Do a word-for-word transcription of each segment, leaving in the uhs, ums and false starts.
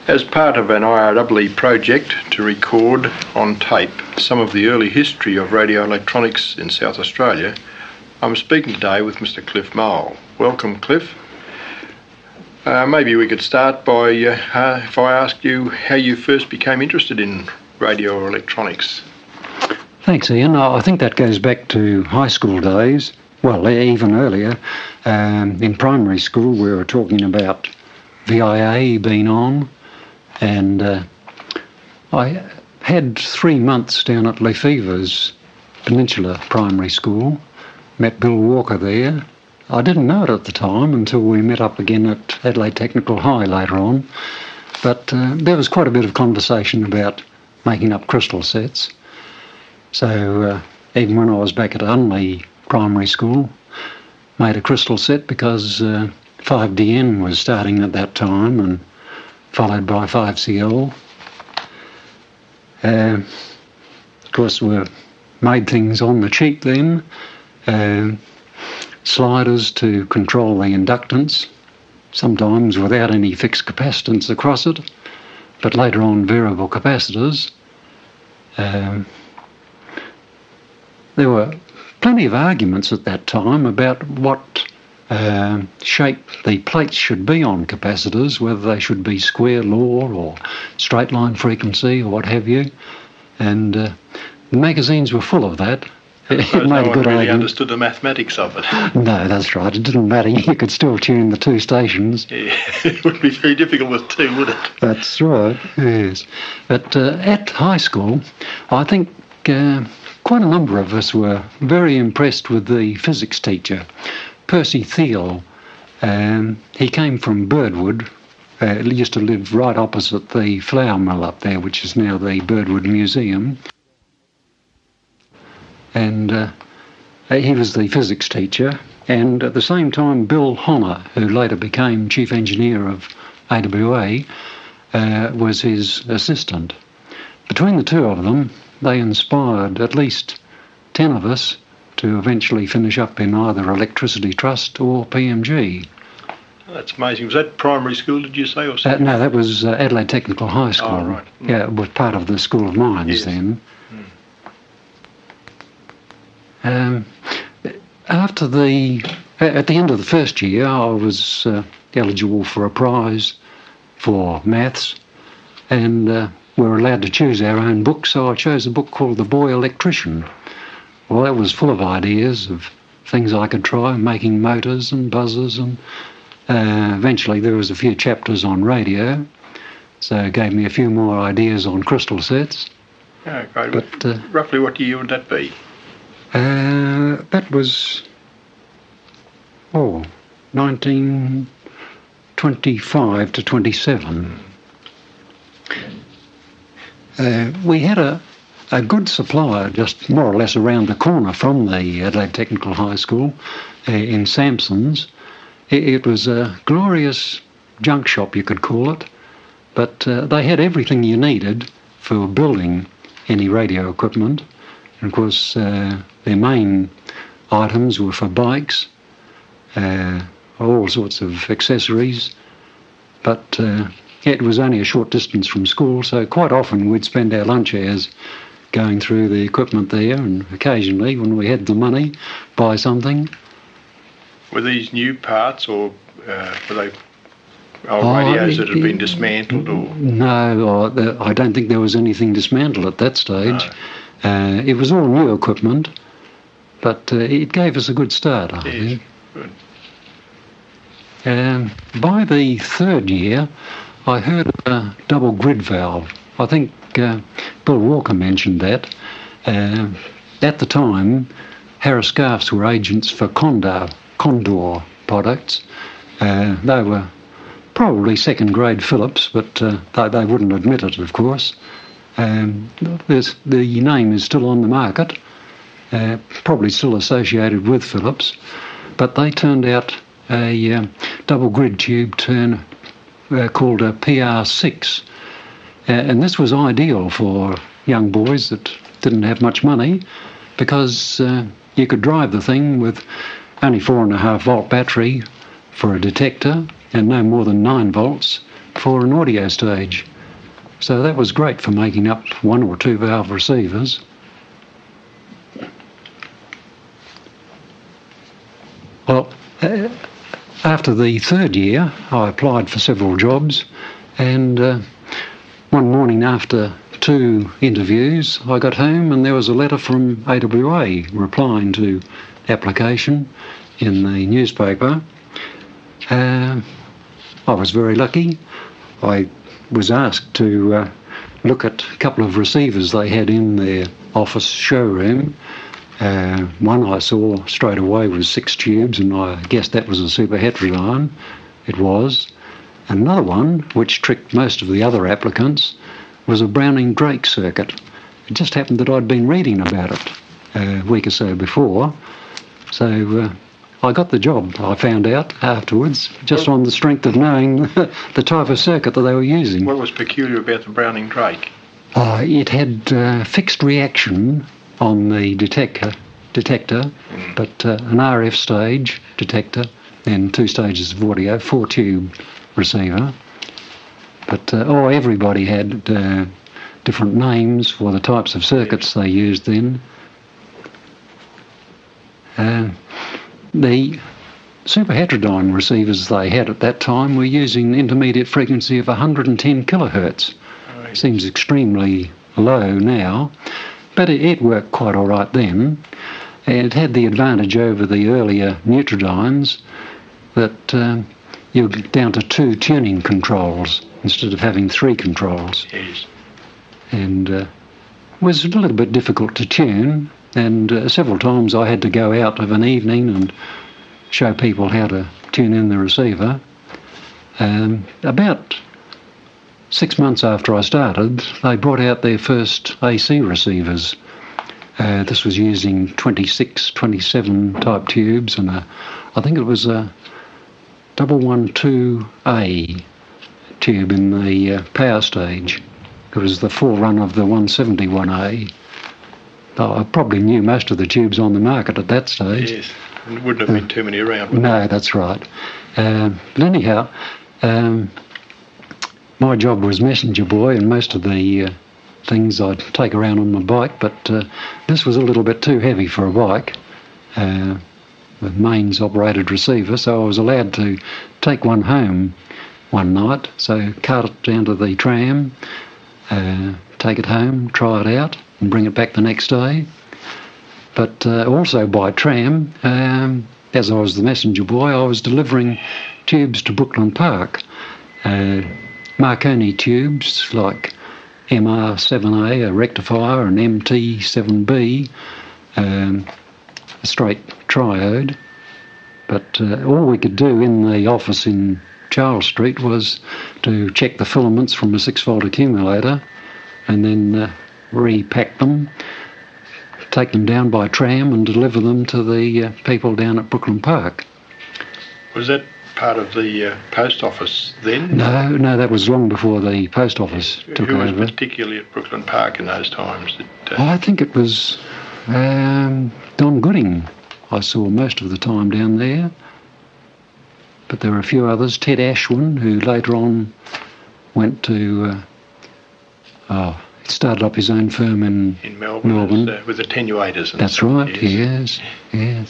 As part of an I R E E project to record on tape some of the early history of radio electronics in South Australia, I'm speaking today with Mister Cliff Mole. Welcome, Cliff. Uh, maybe we could start by, uh, uh, if I asked you how you first became interested in radio electronics. Thanks, Ian. I think that goes back to high school days. Well, even earlier. Um, in primary school, we were talking about V I A being on. And uh, I had three months down at Lefevre's Peninsula Primary School, met Bill Walker there. I didn't know it at the time until we met up again at Adelaide Technical High later on. But uh, there was quite a bit of conversation about making up crystal sets. So uh, even when I was back at Unley Primary School, made a crystal set because uh, five D N was starting at that time, and followed by five C L. Uh, of course, we made things on the cheap then. Uh, sliders to control the inductance, sometimes without any fixed capacitance across it, but later on variable capacitors. Uh, there were plenty of arguments at that time about what Uh, shape the plates should be on capacitors, whether they should be square law or straight line frequency or what have you. And uh, the magazines were full of that. It made no a good one really argument. Understood the mathematics of it. No, that's right. It didn't matter. You could still tune the two stations. Yeah, it would be very difficult with two, would it? That's right, yes. But uh, at high school, I think uh, quite a number of us were very impressed with the physics teacher, Percy Thiel. Um, he came from Birdwood. Uh, he used to live right opposite the flour mill up there, which is now the Birdwood Museum. And uh, he was the physics teacher. And at the same time, Bill Honner, who later became chief engineer of A W A, uh, was his assistant. Between the two of them, they inspired at least ten of us to eventually finish up in either Electricity Trust or P M G. That's amazing. Was that primary school, did you say? Or uh, no, that was uh, Adelaide Technical High School. Oh, right. Mm. Yeah, it was part of the School of Mines yes. then. Mm. Um, after the, at the end of the first year, I was uh, eligible for a prize for maths, and uh, we were allowed to choose our own book, so I chose a book called The Boy Electrician. Well, that was full of ideas of things I could try, making motors and buzzers, and uh, eventually there was a few chapters on radio, so it gave me a few more ideas on crystal sets. Oh, great. But, uh, roughly what year would that be? Uh, that was, oh, nineteen twenty-five to twenty-seven. Uh, we had a A good supplier just more or less around the corner from the Adelaide Technical High School uh, in Sampson's. It, it was a glorious junk shop, you could call it, but uh, they had everything you needed for building any radio equipment. And of course, uh, their main items were for bikes, uh, all sorts of accessories, but uh, it was only a short distance from school, so quite often we'd spend our lunch hours going through the equipment there, and occasionally, when we had the money, buy something. Were these new parts, or uh, were they old oh, radios that had been dismantled? Or no, or the, I don't think there was anything dismantled at that stage. No. Uh, it was all new equipment, but uh, it gave us a good start, I yes, think. Good. Um, by the third year, I heard of a double grid valve. I think uh, Bill Walker mentioned that. Uh, at the time, Harris Scarfs were agents for Condor, Condor products. Uh, they were probably second-grade Philips, but uh, they, they wouldn't admit it, of course. Um, the name is still on the market, uh, probably still associated with Philips, but they turned out a uh, double grid tube turn uh, called a P R six. Uh, and this was ideal for young boys that didn't have much money, because uh, you could drive the thing with only four and a half volt battery for a detector and no more than nine volts for an audio stage. So that was great for making up one or two valve receivers. Well, uh, after the third year, I applied for several jobs, and uh, one morning after two interviews, I got home and there was a letter from A W A replying to application in the newspaper. Uh, I was very lucky. I was asked to uh, look at a couple of receivers they had in their office showroom. Uh, one I saw straight away was six tubes, and I guessed that was a Super Heterodyne. It was. Another one, which tricked most of the other applicants, was a Browning Drake circuit. It just happened that I'd been reading about it a week or so before, so uh, I got the job, I found out afterwards, just on the strength of knowing the type of circuit that they were using. What was peculiar about the Browning Drake? Uh, it had uh, fixed reaction on the detector, detector, mm. but uh, an R F stage detector, and two stages of audio, four tube receiver. But uh, oh, everybody had uh, different names for the types of circuits they used then. Uh, the Super Heterodyne receivers they had at that time were using an intermediate frequency of one hundred ten kilohertz. Right. Seems extremely low now, but it, it worked quite all right then. It had the advantage over the earlier Neutrodynes that uh, you're down to two tuning controls instead of having three controls. Yes. And uh, was a little bit difficult to tune, and uh, several times I had to go out of an evening and show people how to tune in the receiver. Um, about six months after I started, they brought out their first A C receivers. Uh, this was using twenty-six, twenty-seven type tubes, and a, I think it was a double one two A tube in the uh, power stage. It was the forerunner of the one seventy-one A. I probably knew most of the tubes on the market at that stage. Yes, and wouldn't have been uh, too many around. Would no, there? That's right. Uh, but anyhow, um, my job was messenger boy, and most of the uh, things I'd take around on my bike, but uh, this was a little bit too heavy for a bike. Uh, the mains operated receiver, so I was allowed to take one home one night, so cart it down to the tram, uh, take it home, try it out, and bring it back the next day. But uh, also by tram, um, as I was the messenger boy, I was delivering tubes to Brooklyn Park. Uh, Marconi tubes like M R seven A, a rectifier, and M T seven B, um, a straight triode. But uh, all we could do in the office in Charles Street was to check the filaments from a six-volt accumulator and then uh, repack them, take them down by tram and deliver them to the uh, people down at Brooklyn Park. Was that part of the uh, post office then? No, no, that was long before the post office Who took Who was over. particularly at Brooklyn Park in those times? That, uh... I think it was um, Don Gooding I saw most of the time down there. But there were a few others. Ted Ashwin, who later on went to... Uh, oh, he started up his own firm in, in Melbourne, Melbourne. As, uh, with attenuators and That's stuff. right, yes, yes.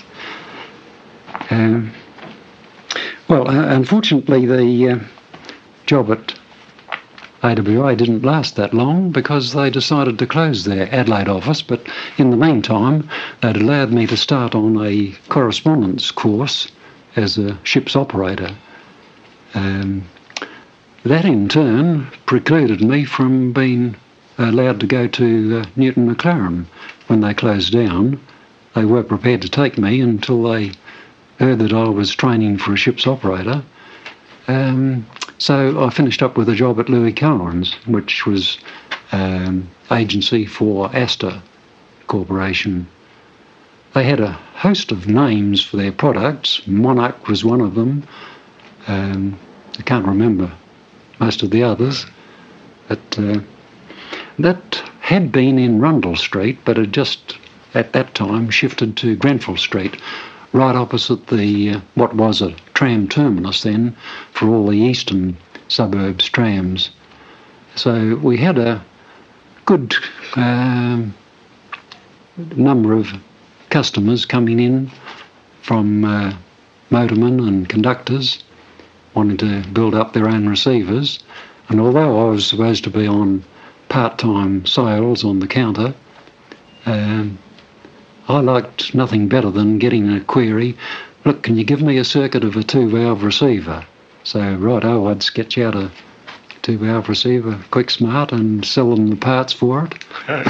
Um, well, uh, unfortunately, the uh, job at A W A didn't last that long because they decided to close their Adelaide office, but in the meantime, they'd allowed me to start on a correspondence course as a ship's operator. Um, that in turn precluded me from being allowed to go to uh, Newton McLaren. When they closed down, they weren't prepared to take me until they heard that I was training for a ship's operator. Um, so I finished up with a job at Louis Collins, which was um, agency for Astor Corporation. They had a host of names for their products. Monarch was one of them. Um, I can't remember most of the others. But uh, that had been in Rundle Street, but had just at that time shifted to Grenfell Street, right opposite the uh, what was a tram terminus then for all the eastern suburbs trams. So we had a good um, number of customers coming in from uh, motormen and conductors wanting to build up their own receivers. And although I was supposed to be on part-time sales on the counter, um, I liked nothing better than getting a query, look, can you give me a circuit of a two-valve receiver? So, righto, I'd sketch out a two-valve receiver, quick smart, and sell them the parts for it.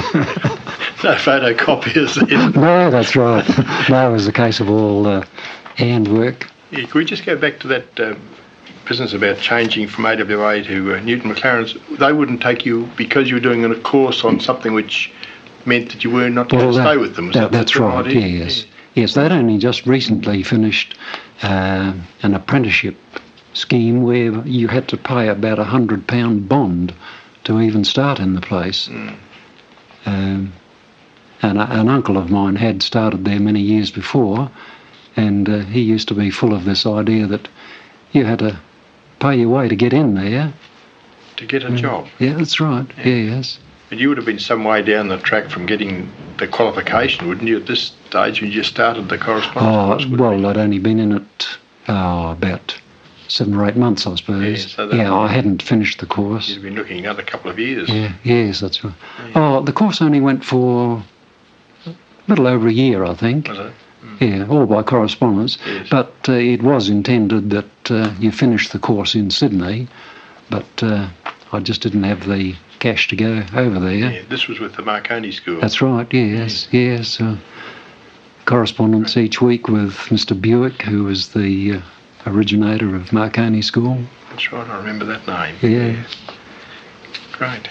No photocopiers then? No, that's right. No, it was a case of all uh, handwork. Yeah, could we just go back to that uh, business about changing from A W A to uh, Newton McLaren's? They wouldn't take you because you were doing a course on something which meant that you were not well, going to that, stay with them. Was that, that that's the right, idea? yes. Yeah. Yes, they'd only just recently finished uh, an apprenticeship scheme where you had to pay about a hundred pound bond to even start in the place. Mm. Um, and a, an uncle of mine had started there many years before, and uh, he used to be full of this idea that you had to pay your way to get in there. To get a uh, job? Yeah, that's right, yeah. Yes. But you would have been some way down the track from getting the qualification, wouldn't you, at this stage when you started the correspondence Oh, course? well, I'd only been in it oh, about seven or eight months, I suppose. Yeah, so that yeah, I hadn't finished the course. You'd been looking another couple of years. Yeah, yes, that's right. Yeah. Oh, the course only went for a little over a year, I think. Was it? Mm. Yeah, all by correspondence. Yes. But uh, it was intended that uh, you finish the course in Sydney, but uh, I just didn't have the cash to go over there. Yeah, this was with the Marconi School. That's right, yes, yes. Uh, correspondence each week with Mister Buick, who was the uh, originator of Marconi School. That's right, I remember that name. Yeah. Great.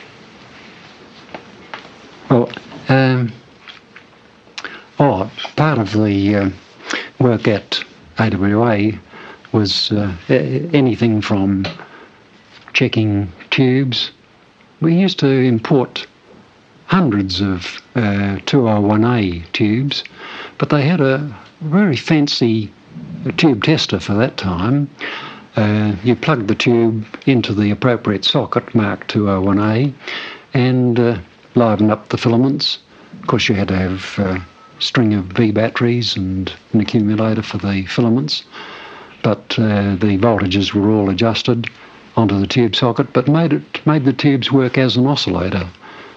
Well, um, oh, part of the uh, work at A W A was uh, a- anything from checking tubes. We used to import hundreds of uh, two oh one A tubes, but they had a very fancy tube tester for that time. Uh, you plugged the tube into the appropriate socket marked two oh one A and uh, livened up the filaments. Of course, you had to have a string of V batteries and an accumulator for the filaments, but uh, the voltages were all adjusted onto the tube socket, but made it made the tubes work as an oscillator.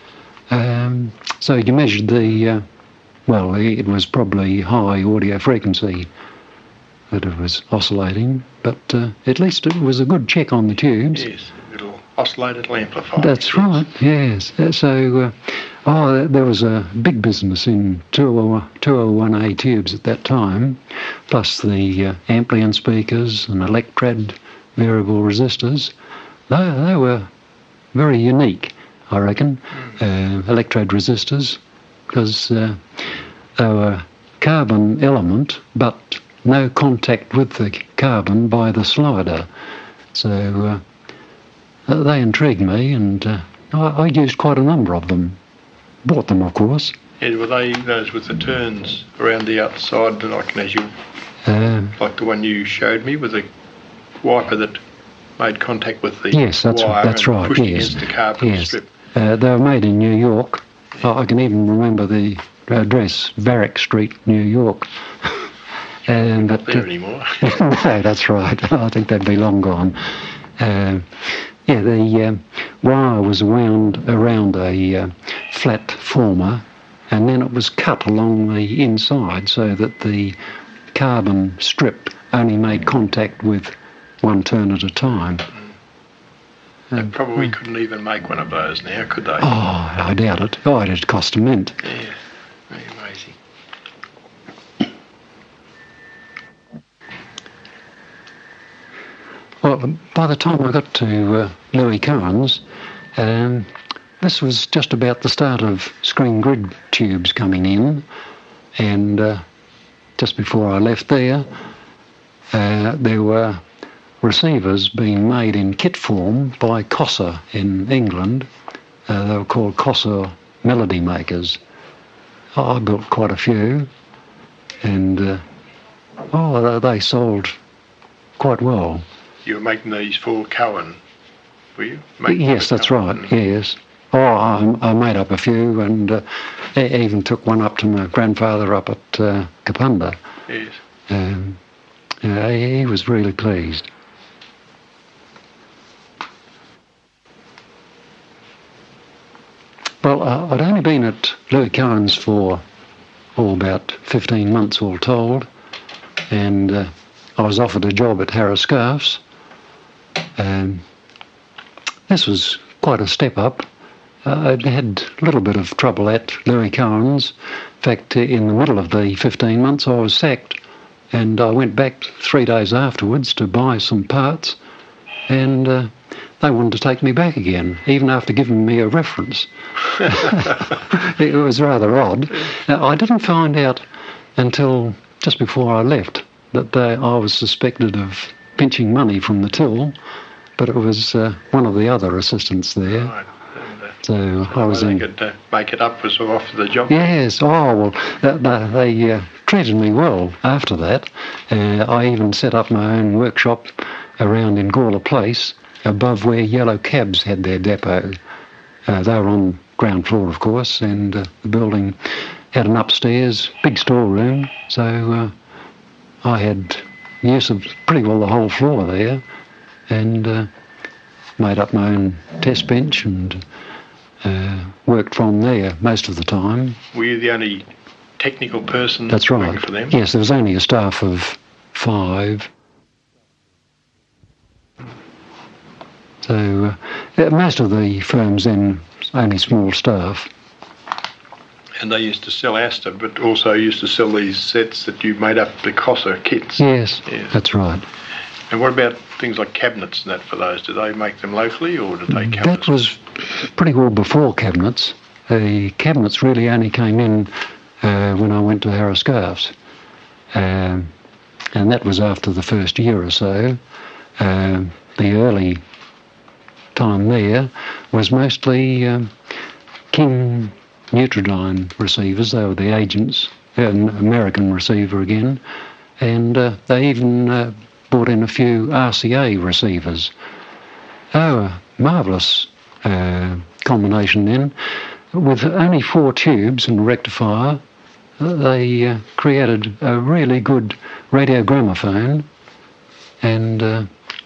Um, so you measured the, uh, well, it was probably high audio frequency that it was oscillating, but uh, at least it was a good check on the tubes. Yes, little oscillator, little amplifier. That's right, yes. Uh, So, uh, oh, there was a big business in two oh one A tubes at that time, plus the uh, Amplion speakers and Electrad variable resistors. They, they were very unique, I reckon, mm. uh, Electrad resistors, because uh, they were carbon element, but no contact with the carbon by the slider. So uh, they intrigued me, and uh, I, I used quite a number of them. Bought them, of course. Yeah, were they those with the turns around the outside, like as you, Uh, like the one you showed me, with the wiper that made contact with the yes, that's wire right. That's and right. pushed Yes, against the carbon yes. strip? Uh, they were made in New York. I I can even remember the address, Varick Street, New York. um, Not but, there uh, anymore. no, that's right. I think they'd be long gone. Uh, yeah, the uh, wire was wound around a uh, flat former, and then it was cut along the inside so that the carbon strip only made contact with one turn at a time. They Um, probably mm. couldn't even make one of those now, could they? Oh, I doubt it. Oh, it'd cost a mint. Yeah, very amazing. Well, by the time I got to uh, Louis Cohen's, um, this was just about the start of screen grid tubes coming in, and uh, just before I left there, uh, there were receivers being made in kit form by Cossa in England. Uh, they were called Cossa Melody Makers. I built quite a few, and uh, oh, they sold quite well. You were making these for Cohen were you? Making Yes, that's right, and yes. Oh, I, I made up a few and uh, e- even took one up to my grandfather up at uh, Kapunda. Yes. Um, uh, he he was really pleased. Well, uh, I'd only been at Louis Cohen's for, oh, about fifteen months all told, and uh, I was offered a job at Harris Scarf's. Um, this was quite a step up. Uh, I'd had a little bit of trouble at Louis Cohen's. In fact, in the middle of the fifteen months I was sacked, and I went back three days afterwards to buy some parts, and uh, they wanted to take me back again, even after giving me a reference. It was rather odd. Now, I didn't find out until just before I left that they, I was suspected of pinching money from the till, but it was uh, one of the other assistants there. Right. And, uh, So so I was they in. could uh, make it up was off the job. Yes. Oh well, they, they, they uh, treated me well after that. Uh, I even set up my own workshop around in Gawler Place, above where Yellow Cabs had their depot. Uh, they were on ground floor, of course, and uh, the building had an upstairs big storeroom. So uh, I had use of pretty well the whole floor there, and uh, made up my own test bench and uh, worked from there most of the time. Were you the only technical person That's working right. for them? Yes, there was only a staff of five. So uh, most of the firms then only small staff. And they used to sell Astor, but also used to sell these sets that you made up, the Cossa kits. Yes, Yes. that's right. And what about things like cabinets and that for those? Did they make them locally, or did they cabinets? That was pretty well before cabinets. The cabinets really only came in uh, when I went to Harris Scarf's. Um, and that was after the first year or so. Uh, the early time there was mostly um, King Nutridyne receivers. They were the agents, an American receiver again, and uh, they even uh, brought in a few R C A receivers. Oh, a marvellous uh, combination then. With only four tubes and a rectifier, they uh, created a really good radio gramophone, and uh,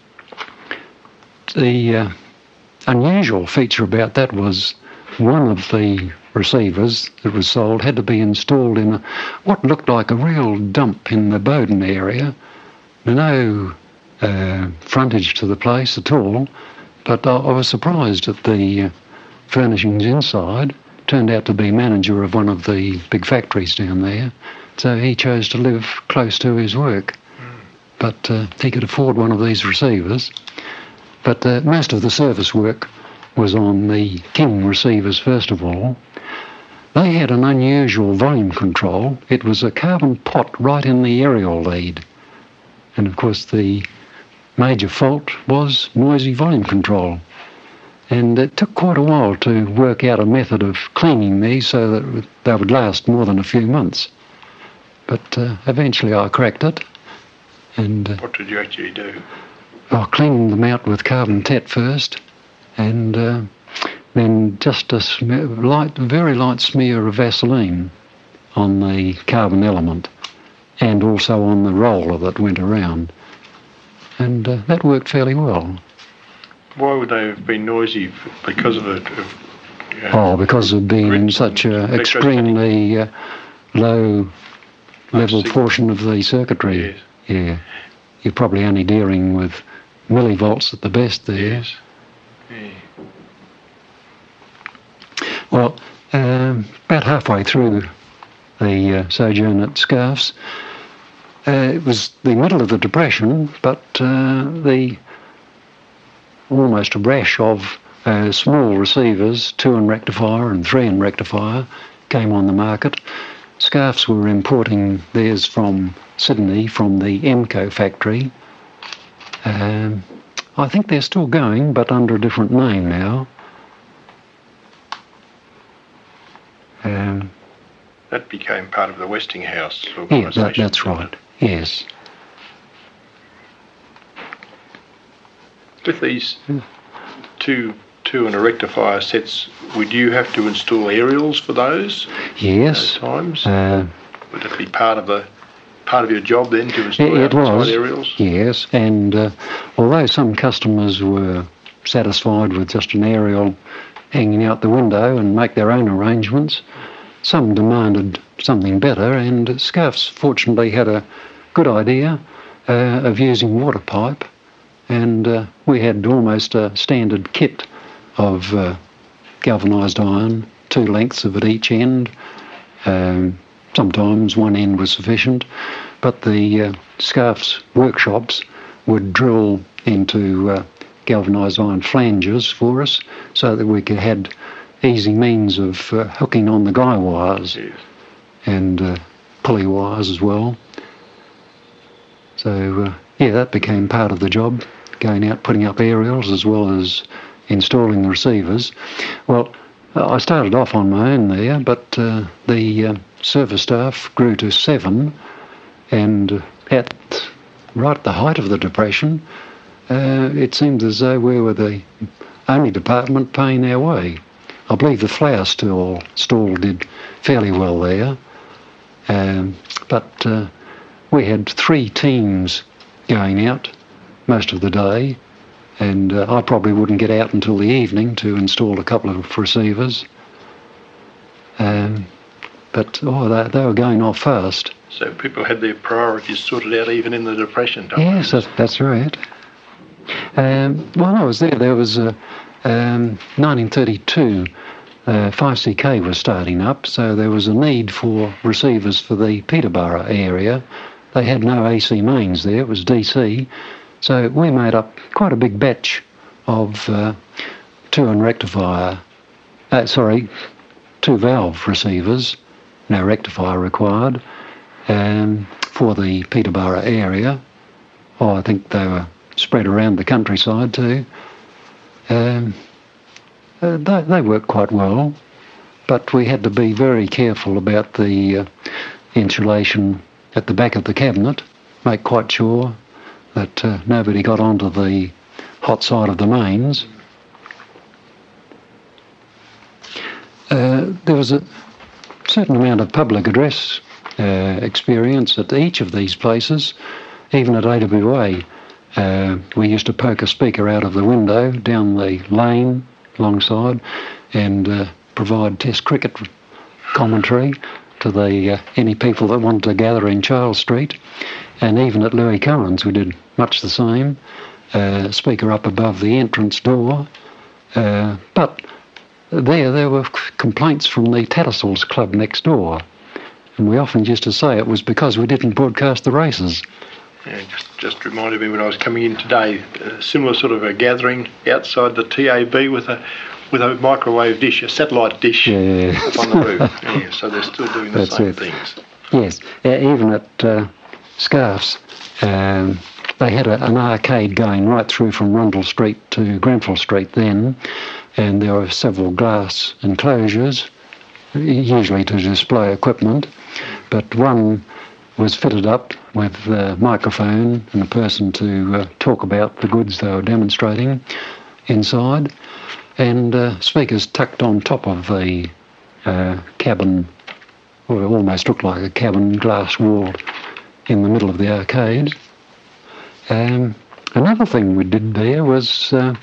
the uh, unusual feature about that was one of the receivers that was sold had to be installed in a, what looked like a real dump in the Bowden area. No uh, frontage to the place at all, but I, I was surprised at the uh, furnishings inside. Turned out to be manager of one of the big factories down there, so he chose to live close to his work. Mm. But uh, he could afford one of these receivers. But uh, most of the service work was on the King receivers first of all. They had an unusual volume control. It was a carbon pot right in the aerial lead. And of course the major fault was noisy volume control. And it took quite a while to work out a method of cleaning these so that they would last more than a few months. But uh, eventually I cracked it. And uh, what did you actually do? I cleaned them out with carbon tet first, and uh, then just a smear, light, very light smear of Vaseline on the carbon element, and also on the roller that went around. And uh, that worked fairly well. Why would they have been noisy? Because of it? Of, uh, oh, because of being in such an extremely uh, low level signal. Portion of the circuitry. Yes. Yeah. You're probably only dealing with millivolts at the best there. Yes. Yeah. Well, um, about halfway through the uh, sojourn at Scarf's, uh, it was the middle of the Depression, but uh, the almost a rash of uh, small receivers, two in rectifier and three in rectifier, came on the market. Scarf's were importing theirs from Sydney, from the Emco factory. Um, I think they're still going, but under a different name now. Um, that became part of the Westinghouse yeah, organisation. that, that's right, yes. With these two two and a rectifier sets, would you have to install aerials for those? Yes. At times? Uh, would it be part of a part of your job then to install it, it outside was, aerials? Yes, and uh, although some customers were satisfied with just an aerial hanging out the window and make their own arrangements, some demanded something better, and Scarfs fortunately had a good idea uh, of using water pipe, and uh, we had almost a standard kit of uh, galvanised iron, two lengths of at each end. Um, sometimes one end was sufficient, but the uh, Scarfs workshops would drill into uh, galvanised iron flanges for us so that we could had easy means of uh, hooking on the guy wires. Yes. And uh, pulley wires as well. So uh, yeah, that became part of the job, going out putting up aerials as well as installing the receivers. Well, I started off on my own there, but uh, the uh, service staff grew to seven, and at right at the height of the Depression, uh, it seemed as though we were the only department paying our way. I believe the flour stall, stall did fairly well there, um, but uh, we had three teams going out most of the day, and uh, I probably wouldn't get out until the evening to install a couple of receivers. Um, but oh, they, they were going off fast. So people had their priorities sorted out even in the Depression times. Yes, that's, that's right. Um, while I was there, there was uh, um, nineteen thirty-two. Uh, five C K was starting up, so there was a need for receivers for the Peterborough area. They had no A C mains there, it was D C. So we made up quite a big batch of uh, two and rectifier, uh, sorry, two valve receivers, no rectifier required, um, for the Peterborough area. Oh, I think they were spread around the countryside too. Um, uh, they, they worked quite well, but we had to be very careful about the uh, insulation at the back of the cabinet, make quite sure that uh, nobody got onto the hot side of the mains. Uh, there was a certain amount of public address uh, experience at each of these places. Even at A W A, uh, we used to poke a speaker out of the window down the lane alongside and uh, provide Test cricket commentary to the uh, any people that wanted to gather in Charles Street. And even at Louis Curran's we did much the same, uh, speaker up above the entrance door. Uh, but there, there were complaints from the Tattersalls Club next door, and we often used to say it was because we didn't broadcast the races. Yeah, just, just reminded me when I was coming in today, a similar sort of a gathering outside the T A B with a with a microwave dish, a satellite dish, yeah. up on the roof. Yeah, so they're still doing the That's same it. things. Yes, uh, even at uh, Scarfs, um, they had a, an arcade going right through from Rundle Street to Grenfell Street then, and there were several glass enclosures, usually to display equipment, but one was fitted up with a microphone and a person to uh, talk about the goods they were demonstrating inside, and uh, speakers tucked on top of the uh, cabin, or it almost looked like a cabin, glass wall in the middle of the arcade. Um, another thing we did there was uh,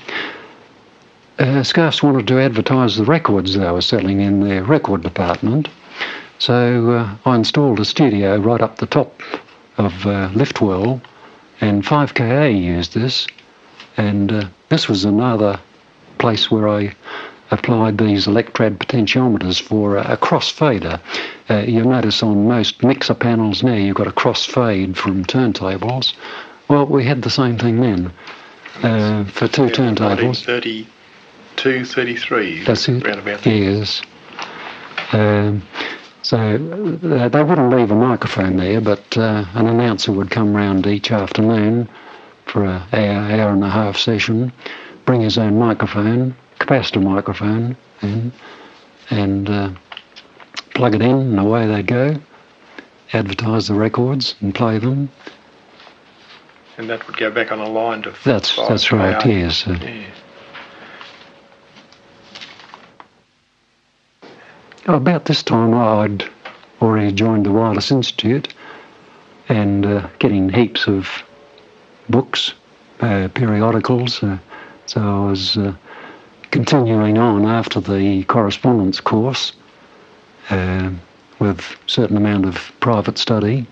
uh, Scarfs wanted to advertise the records they were selling in their record department, so uh, I installed a studio right up the top of uh, Liftwell, and five K A used this, and uh, this was another place where I applied these electrode potentiometers for a, a crossfader. Uh, you'll notice on most mixer panels now you've got a crossfade from turntables. Well, we had the same thing then uh, for two Yeah, turntables. nineteen thirty-two, thirty-three. That's it. Round about there. Yes. Um, so uh, they wouldn't leave a microphone there, but uh, an announcer would come round each afternoon for an hour, hour and a half session, bring his own microphone, capacitor microphone, and, and uh, plug it in, and away they'd go, advertise the records and play them. And that would go back on a line to That's five that's right, K A. yes. Uh, Yeah. About this time, I'd already joined the Wireless Institute and uh, getting heaps of books, uh, periodicals. Uh, so I was uh, continuing on after the correspondence course uh, with a certain amount of private study.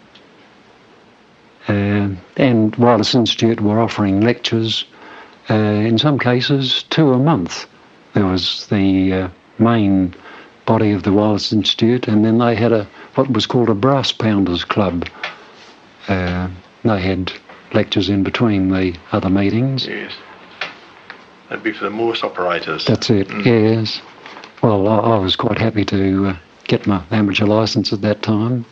Uh, and Wireless Institute were offering lectures, uh, in some cases, two a month. There was the uh, main body of the Wireless Institute, and then they had a what was called a Brass Pounders Club. Uh, they had lectures in between the other meetings. Yes. That'd be for the Morse operators. That's it, mm. Yes. Well, I, I was quite happy to uh, get my amateur licence at that time.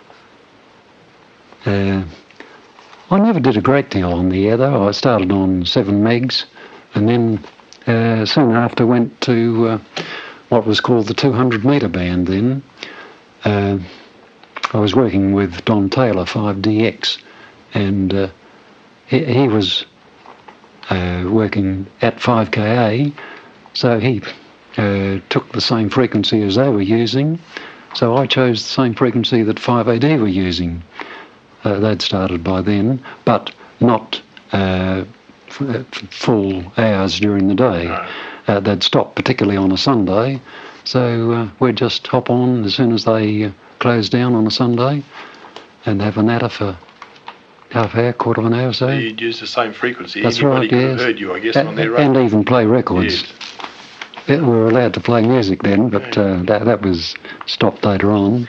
Uh, I never did a great deal on the air, though. I started on seven megs, and then uh, soon after went to uh, what was called the two hundred metre band then. Uh, I was working with Don Taylor, five D X, and uh, he, he was uh, working at five K A, so he uh, took the same frequency as they were using, so I chose the same frequency that five A D were using. Uh, they'd started by then, but not uh, f- full hours during the day. No. Uh, they'd stop, particularly on a Sunday, so uh, we'd just hop on as soon as they uh, closed down on a Sunday and have a natter for half hour, quarter of an hour or so. So you'd use the same frequency. That's Anybody right, could yes. have heard you, I guess, A- on their radio. And even play records. Yes. Yeah, we were allowed to play music then, but uh, that, that was stopped later on.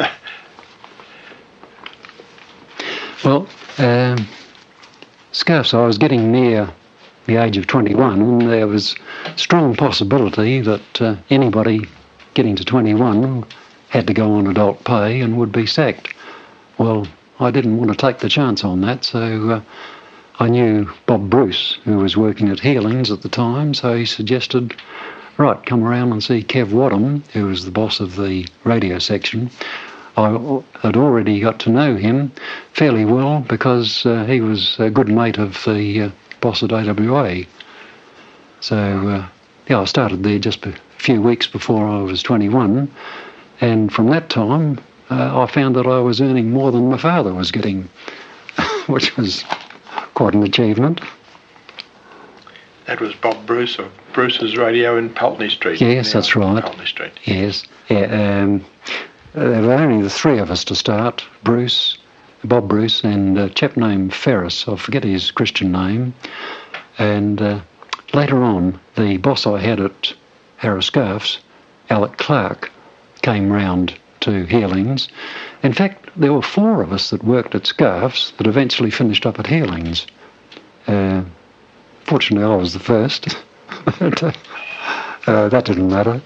Well, um, scarce, I was getting near the age of twenty-one, and there was strong possibility that uh, anybody getting to twenty-one had to go on adult pay and would be sacked. Well, I didn't want to take the chance on that, so uh, I knew Bob Bruce, who was working at Healings at the time, so he suggested, right, come around and see Kev Wadham, who was the boss of the radio section. I had already got to know him fairly well because uh, he was a good mate of the uh, boss at A W A. So, uh, yeah, I started there just a few weeks before I was twenty-one, and from that time uh, I found that I was earning more than my father was getting, which was quite an achievement. That was Bob Bruce of Bruce's Radio in Pulteney Street. Yes, that's right. Pulteney Street. Yes, yeah. Um, there were only the three of us to start, Bruce, Bob Bruce, and a chap named Ferris. I forget his Christian name. And uh, later on, the boss I had at Harris Scarfs, Alec Clark, came round to Healings. In fact, there were four of us that worked at Scarfs that eventually finished up at Healings. Uh, fortunately, I was the first. but, uh, uh, that didn't matter.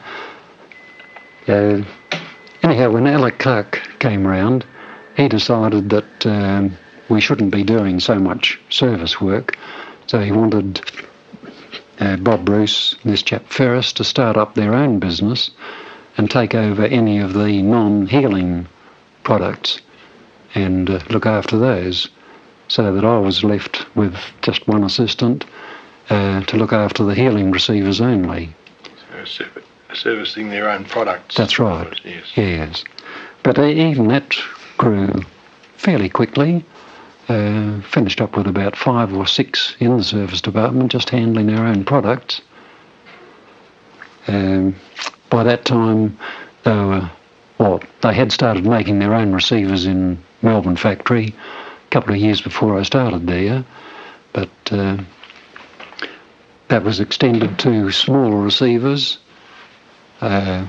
Uh, anyhow, when Alec Clark came round, he decided that um, we shouldn't be doing so much service work, so he wanted uh, Bob Bruce and this chap Ferris to start up their own business and take over any of the non-healing products and uh, look after those, so that I was left with just one assistant uh, to look after the healing receivers only. So servicing their own products. That's right. Yes. Yes. But uh, even that grew fairly quickly. Uh, finished up with about five or six in the service department, just handling their own products. Um, by that time, they were, well, they had started making their own receivers in Melbourne factory a couple of years before I started there, but uh, that was extended to smaller receivers. Uh,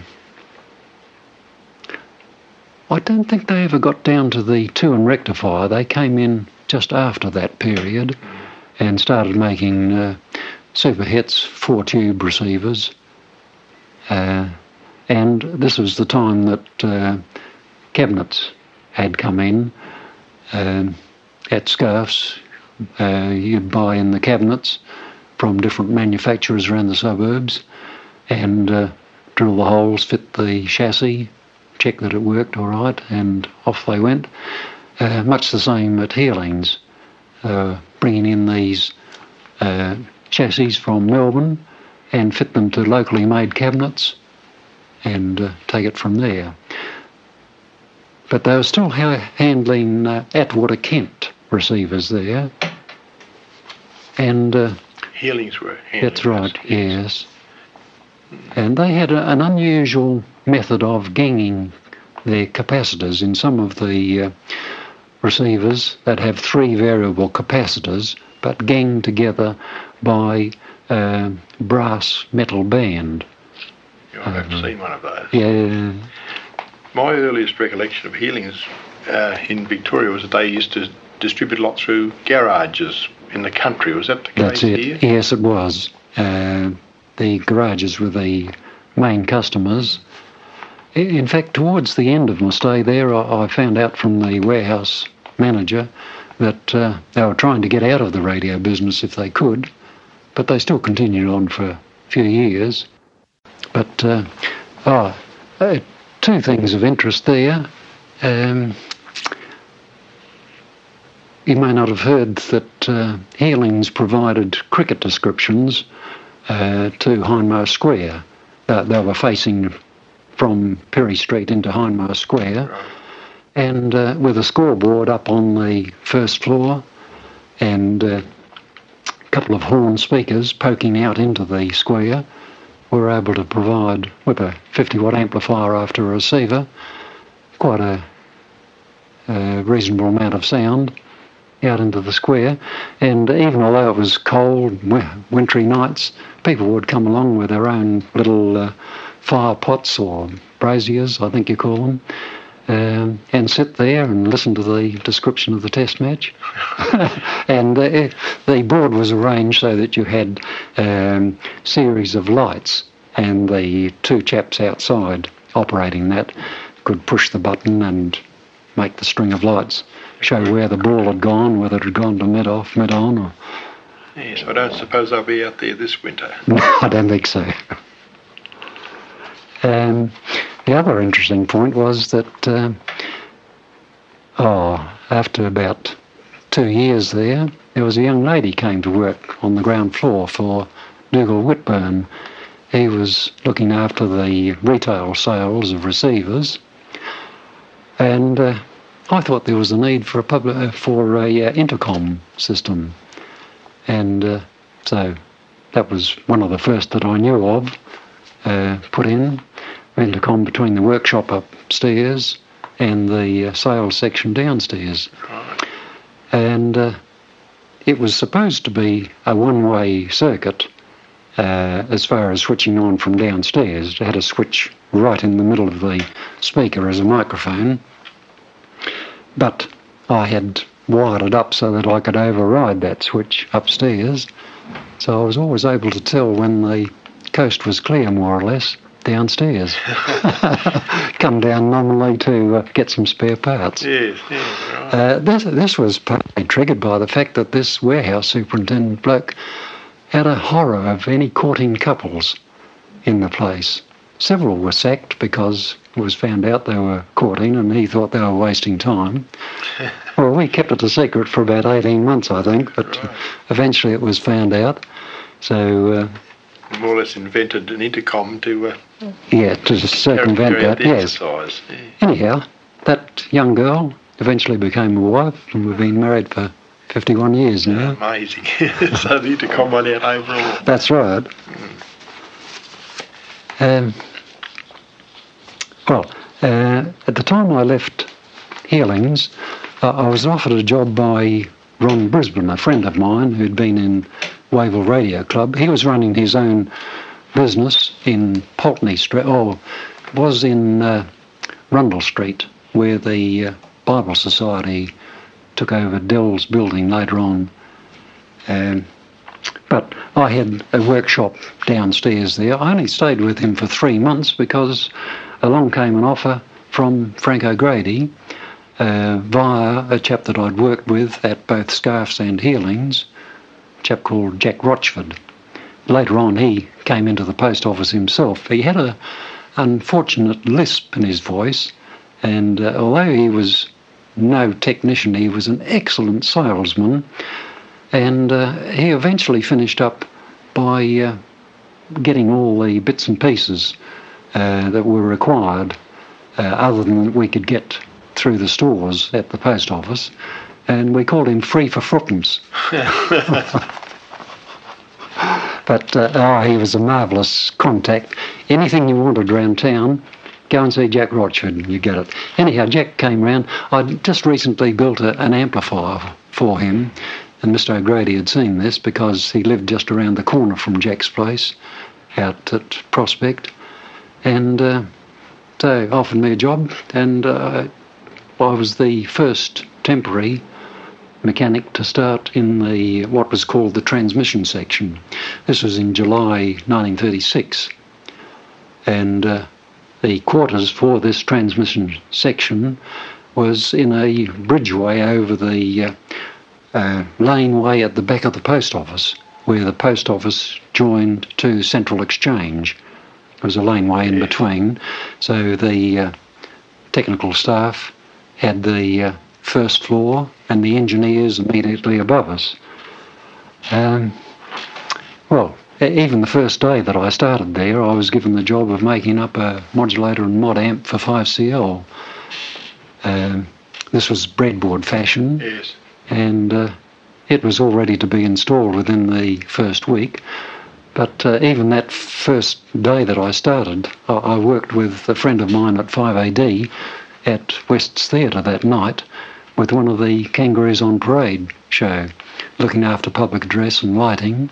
I don't think they ever got down to the two and rectifier. They came in just after that period and started making uh, super hits, four tube receivers. Uh, and this was the time that uh, cabinets had come in. Um, at Scarfs, uh, you'd buy in the cabinets from different manufacturers around the suburbs and uh, drill the holes, fit the chassis, check that it worked all right, and off they went. Uh, much the same at Healings, uh, bringing in these uh, chassis from Melbourne and fit them to locally made cabinets and uh, take it from there. But they were still ha- handling uh, Atwater Kent receivers there. And uh, Healings were handling. that's right, this, yes. And they had a, an unusual method of ganging their capacitors. In some of the uh, receivers that have three variable capacitors, but ganged together by uh, brass metal band. Yeah, I haven't um, seen one of those. Yeah. My earliest recollection of Healings uh, in Victoria was that they used to distribute a lot through garages in the country. Was that the case That's it. here? Yes, it was. Uh, the garages were the main customers. In fact, towards the end of my stay there, I found out from the warehouse manager that uh, they were trying to get out of the radio business if they could, but they still continued on for a few years. But, uh, oh, uh, two things of interest there. Um, you may not have heard that uh, Healings provided cricket descriptions uh, to Hindmarsh Square. Uh, they were facing from Perry Street into Hindmarsh Square, Right. and uh, with a scoreboard up on the first floor and uh, a couple of horn speakers poking out into the square, we were able to provide, with a fifty watt amplifier after a receiver, quite a, a reasonable amount of sound out into the square. And even although it was cold, wintry nights, people would come along with their own little uh, fire pots or braziers, I think you call them, um, and sit there and listen to the description of the test match. And uh, the board was arranged so that you had um, series of lights, and the two chaps outside operating that could push the button and make the string of lights show where the ball had gone, whether it had gone to mid-off, mid-on, or... Yes, I don't suppose they'll be out there this winter. No, I don't think so. Um, the other interesting point was that, uh, oh, after about two years there, there was a young lady came to work on the ground floor for Dougal Whitburn. He was looking after the retail sales of receivers, and uh, I thought there was a need for a public uh, for a uh, intercom system, and uh, so that was one of the first that I knew of. Uh, put in intercom between the workshop upstairs and the uh, sales section downstairs, Right. and uh, it was supposed to be a one-way circuit. Uh, as far as switching on from downstairs, it had a switch right in the middle of the speaker as a microphone. But I had wired it up so that I could override that switch upstairs. So I was always able to tell when the coast was clear, more or less, downstairs. Come down nominally to uh, get some spare parts. Yes, yes, right. Uh, this, this was partly triggered by the fact that this warehouse superintendent bloke had a horror of any courting couples in the place. Several were sacked because it was found out they were courting and he thought they were wasting time. Well, we kept it a secret for about eighteen months, I think, but Right. eventually it was found out. So, uh, More or less invented an intercom to uh, yeah, to circumvent carry out that, the yes. exercise. Yeah. Anyhow, that young girl eventually became a wife, and we've been married for fifty-one years now. Amazing. So the intercom went out overall. That's right. Um, well, uh, at the time I left Healings, uh, I was offered a job by Ron Brisbane, a friend of mine who'd been in Wavell Radio Club. He was running his own business in Pulteney Street, or was in uh, Rundle Street, where the uh, Bible Society took over Dell's building later on. Um, but I had a workshop downstairs there. I only stayed with him for three months because along came an offer from Frank O'Grady uh, via a chap that I'd worked with at both Scarfs and Healings, a chap called Jack Rochford. Later on he came into the post office himself. He had a unfortunate lisp in his voice, and uh, although he was no technician, he was an excellent salesman, and uh, he eventually finished up by uh, getting all the bits and pieces uh, that were required, uh, other than that we could get through the stores at the post office, and we called him Free for Footens. But uh, oh, he was a marvellous contact. Anything you wanted around town, go and see Jack Rochford and you get it. Anyhow, Jack came round. I'd just recently built a, an amplifier for him, and Mister O'Grady had seen this because he lived just around the corner from Jack's place out at Prospect, and uh, so offered me a job, and uh, I was the first temporary mechanic to start in the what was called the transmission section. This was in July nineteen thirty-six, and uh, the quarters for this transmission section was in a bridgeway over the uh, uh, laneway at the back of the post office, where the post office joined to Central Exchange. There was a laneway in between, so the uh, technical staff had the uh, first floor and the engineers immediately above us. Um, well, even the first day that I started there, I was given the job of making up a modulator and mod amp for five C L. Um, this was breadboard fashion, yes, and uh, it was all ready to be installed within the first week. But uh, even that first day that I started, I, I worked with a friend of mine at five A D at West's Theatre that night with one of the Kangaroos on Parade show, looking after public address and lighting.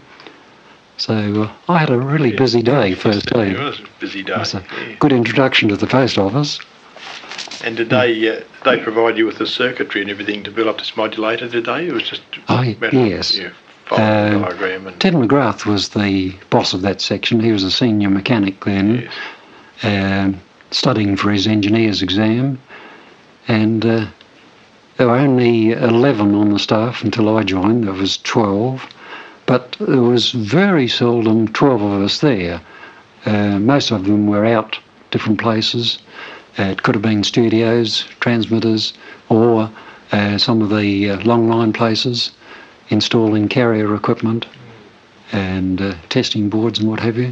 So uh, I had a really yes. busy day, first day. It was a busy day. It was a yeah. good introduction to the post office. And did they, uh, did they provide you with the circuitry and everything to build up this modulator, did they? It was just Oh, a matter yes. of, yeah, following the Uh, diagram. And, Ted McGrath was the boss of that section. He was a senior mechanic then, yes. uh, studying for his engineer's exam. And uh, there were only eleven on the staff until I joined. There was twelve. But there was very seldom twelve of us there. Uh, most of them were out different places. Uh, it could have been studios, transmitters, or uh, some of the uh, long line places, installing carrier equipment and uh, testing boards and what have you.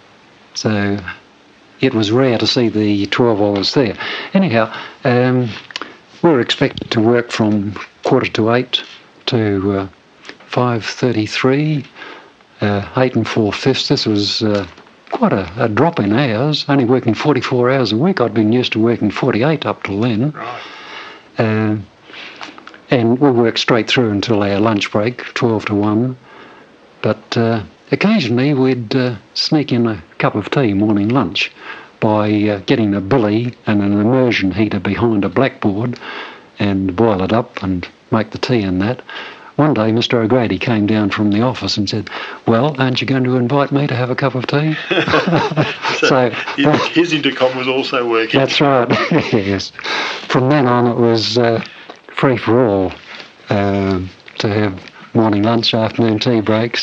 So it was rare to see the twelve of us there. Anyhow, um, we were expected to work from quarter to eight to uh, five thirty-three, uh, eight and four fifths. This was uh, quite a, a drop in hours, only working forty-four hours a week. I'd been used to working forty-eight up till then. Right. Uh, and we worked straight through until our lunch break, twelve to one. But uh, occasionally we'd uh, sneak in a cup of tea morning lunch by uh, getting a billy and an immersion heater behind a blackboard and boil it up and make the tea in that. One day Mister O'Grady came down from the office and said, "Well, aren't you going to invite me to have a cup of tea?" so so his, his intercom was also working. That's right, yes. From then on it was uh, free for all uh, to have morning lunch, afternoon tea breaks.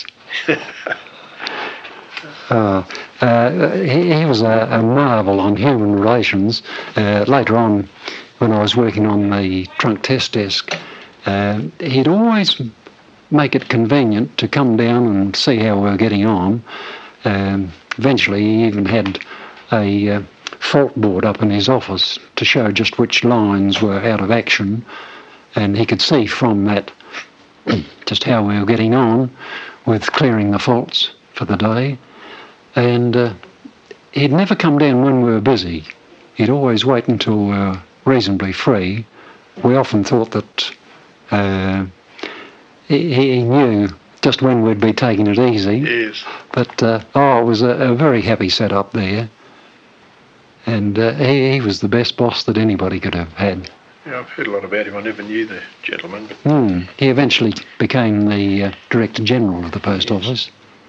uh, uh, he, he was a, a marvel on human relations. Uh, later on, when I was working on the trunk test desk, uh, he'd always make it convenient to come down and see how we were getting on. Um, eventually, he even had a uh, fault board up in his office to show just which lines were out of action, and he could see from that just how we were getting on with clearing the faults for the day. And uh, he'd never come down when we were busy. He'd always wait until we were reasonably free. We often thought that uh, he, he knew just when we'd be taking it easy. Yes. But, uh, oh, it was a, a very happy setup there. And uh, he, he was the best boss that anybody could have had. Yeah, I've heard a lot about him. I never knew the gentleman. But Mm. He eventually became the uh, Director General of the Post Yes. Office.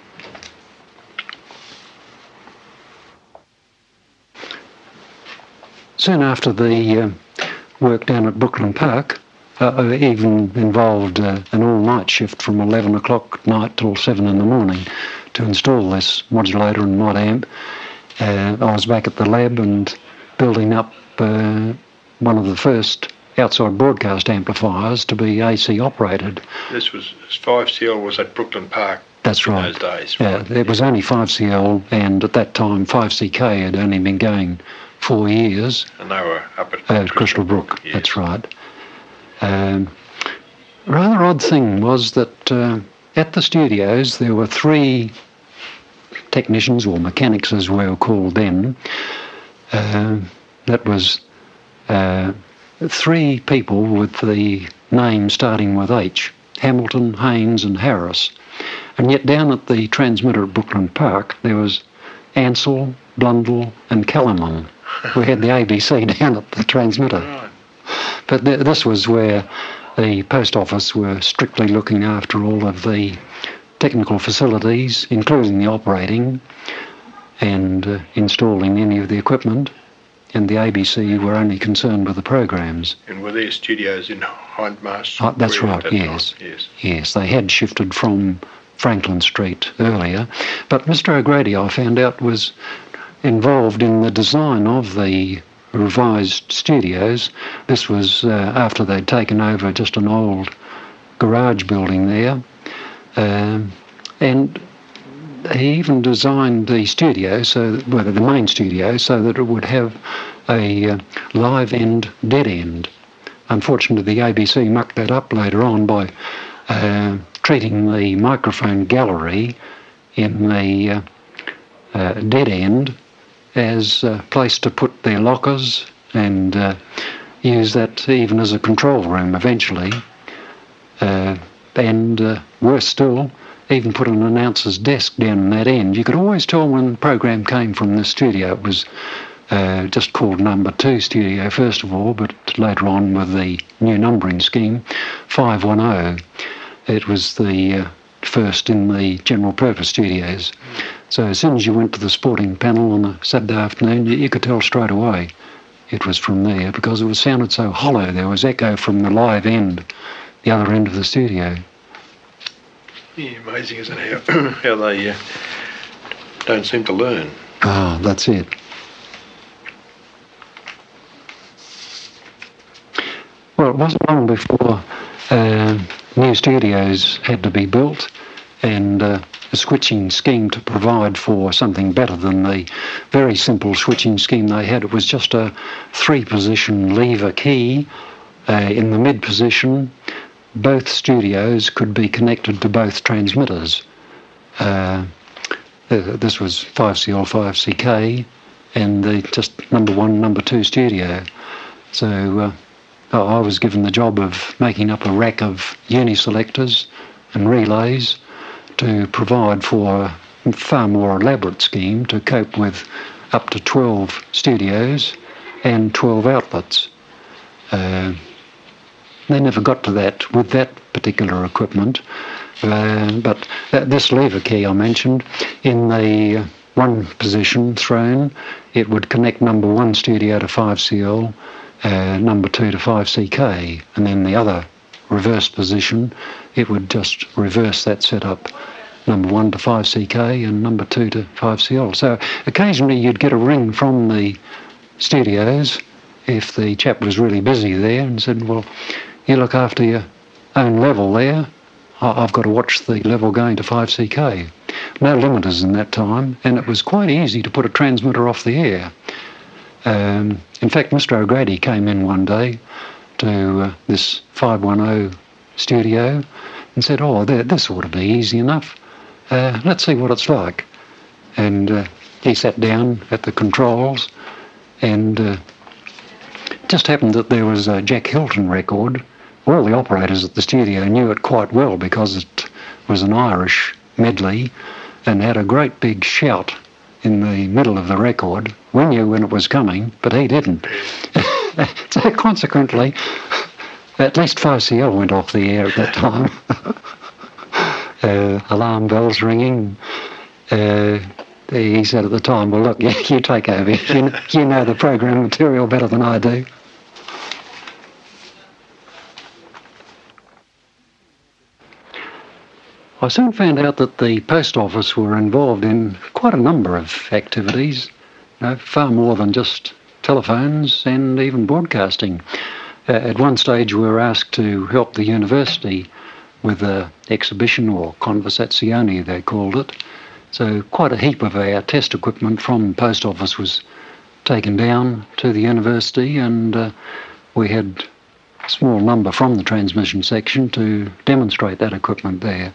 Soon after the uh, work down at Brooklyn Park, uh, I even involved uh, an all-night shift from eleven o'clock at night till seven in the morning to install this modulator and mod amp. Uh, I was back at the lab and building up uh, one of the first outside broadcast amplifiers to be A C operated. this was, five C L was at Brooklyn Park. That's in right. those days. Yeah, Right? it was only five C L, and at that time five C K had only been going four years. And they were up at Uh, Crystal Brook, yes. that's right. Um, rather odd thing was that uh, at the studios there were three technicians, or mechanics as we were called then. Uh, that was uh, three people with the name starting with H: Hamilton, Haynes and Harris. And yet down at the transmitter at Brookland Park there was Ansell, Blundell and Kellerman. We had the A B C down at the transmitter. Right. But th- this was where the post office were strictly looking after all of the technical facilities, including the operating and uh, installing any of the equipment, and the A B C were only concerned with the programs. And were there studios in Hindmarsh? Oh, that's Square right, at that yes. time? Yes. Yes, they had shifted from Franklin Street earlier. But Mister O'Grady, I found out, was involved in the design of the revised studios. This was uh, after they'd taken over just an old garage building there. Um, and he even designed the studio, so well, the main studio, so that it would have a uh, live end, dead end. Unfortunately, the A B C mucked that up later on by uh, treating the microphone gallery in the uh, uh, dead end as a place to put their lockers, and uh, use that even as a control room eventually. Uh, and uh, worse still, even put an announcer's desk down in that end. You could always tell when the program came from the studio. It was uh, just called number two studio first of all, but later on with the new numbering scheme, five one oh, it was the uh, first in the general purpose studios. So as soon as you went to the sporting panel on a Saturday afternoon, you, you could tell straight away it was from there, because it was sounded so hollow. There was echo from the live end, the other end of the studio. Yeah, amazing, isn't it, how, how they uh, don't seem to learn. Ah, that's it. Well, it wasn't long before uh, new studios had to be built, and uh, a switching scheme to provide for something better than the very simple switching scheme they had. It was just a three-position lever key uh, in the mid position. Both studios could be connected to both transmitters. Uh, this was five C L, five C K, and the just number one, number two studio. So uh, I was given the job of making up a rack of uni-selectors and relays to provide for a far more elaborate scheme to cope with up to twelve studios and twelve outlets. Uh, They never got to that with that particular equipment, uh, but th- this lever key I mentioned, in the one position thrown, it would connect number one studio to five C L, uh, number two to five C K, and then the other reverse position, it would just reverse that setup, number one to five C K and number two to five C L. So occasionally you'd get a ring from the studios if the chap was really busy there and said, well, you look after your own level there. I've got to watch the level going to five C K. No limiters in that time, and it was quite easy to put a transmitter off the air. Um, in fact, Mister O'Grady came in one day to uh, this five one oh studio and said, oh, this ought to be easy enough. Uh, let's see what it's like. And uh, he sat down at the controls, and uh, it just happened that there was a Jack Hilton record. All the operators at the studio knew it quite well because it was an Irish medley and had a great big shout in the middle of the record. We knew when it was coming, but he didn't. So consequently, at least five C L went off the air at that time. uh, alarm bells ringing. Uh, he said at the time, well, look, you, you take over. You, you know the program material better than I do. I soon found out that the post office were involved in quite a number of activities, you know, far more than just telephones and even broadcasting. Uh, at one stage we were asked to help the university with an exhibition, or conversazione they called it. So quite a heap of our test equipment from post office was taken down to the university, and uh, we had a small number from the transmission section to demonstrate that equipment there.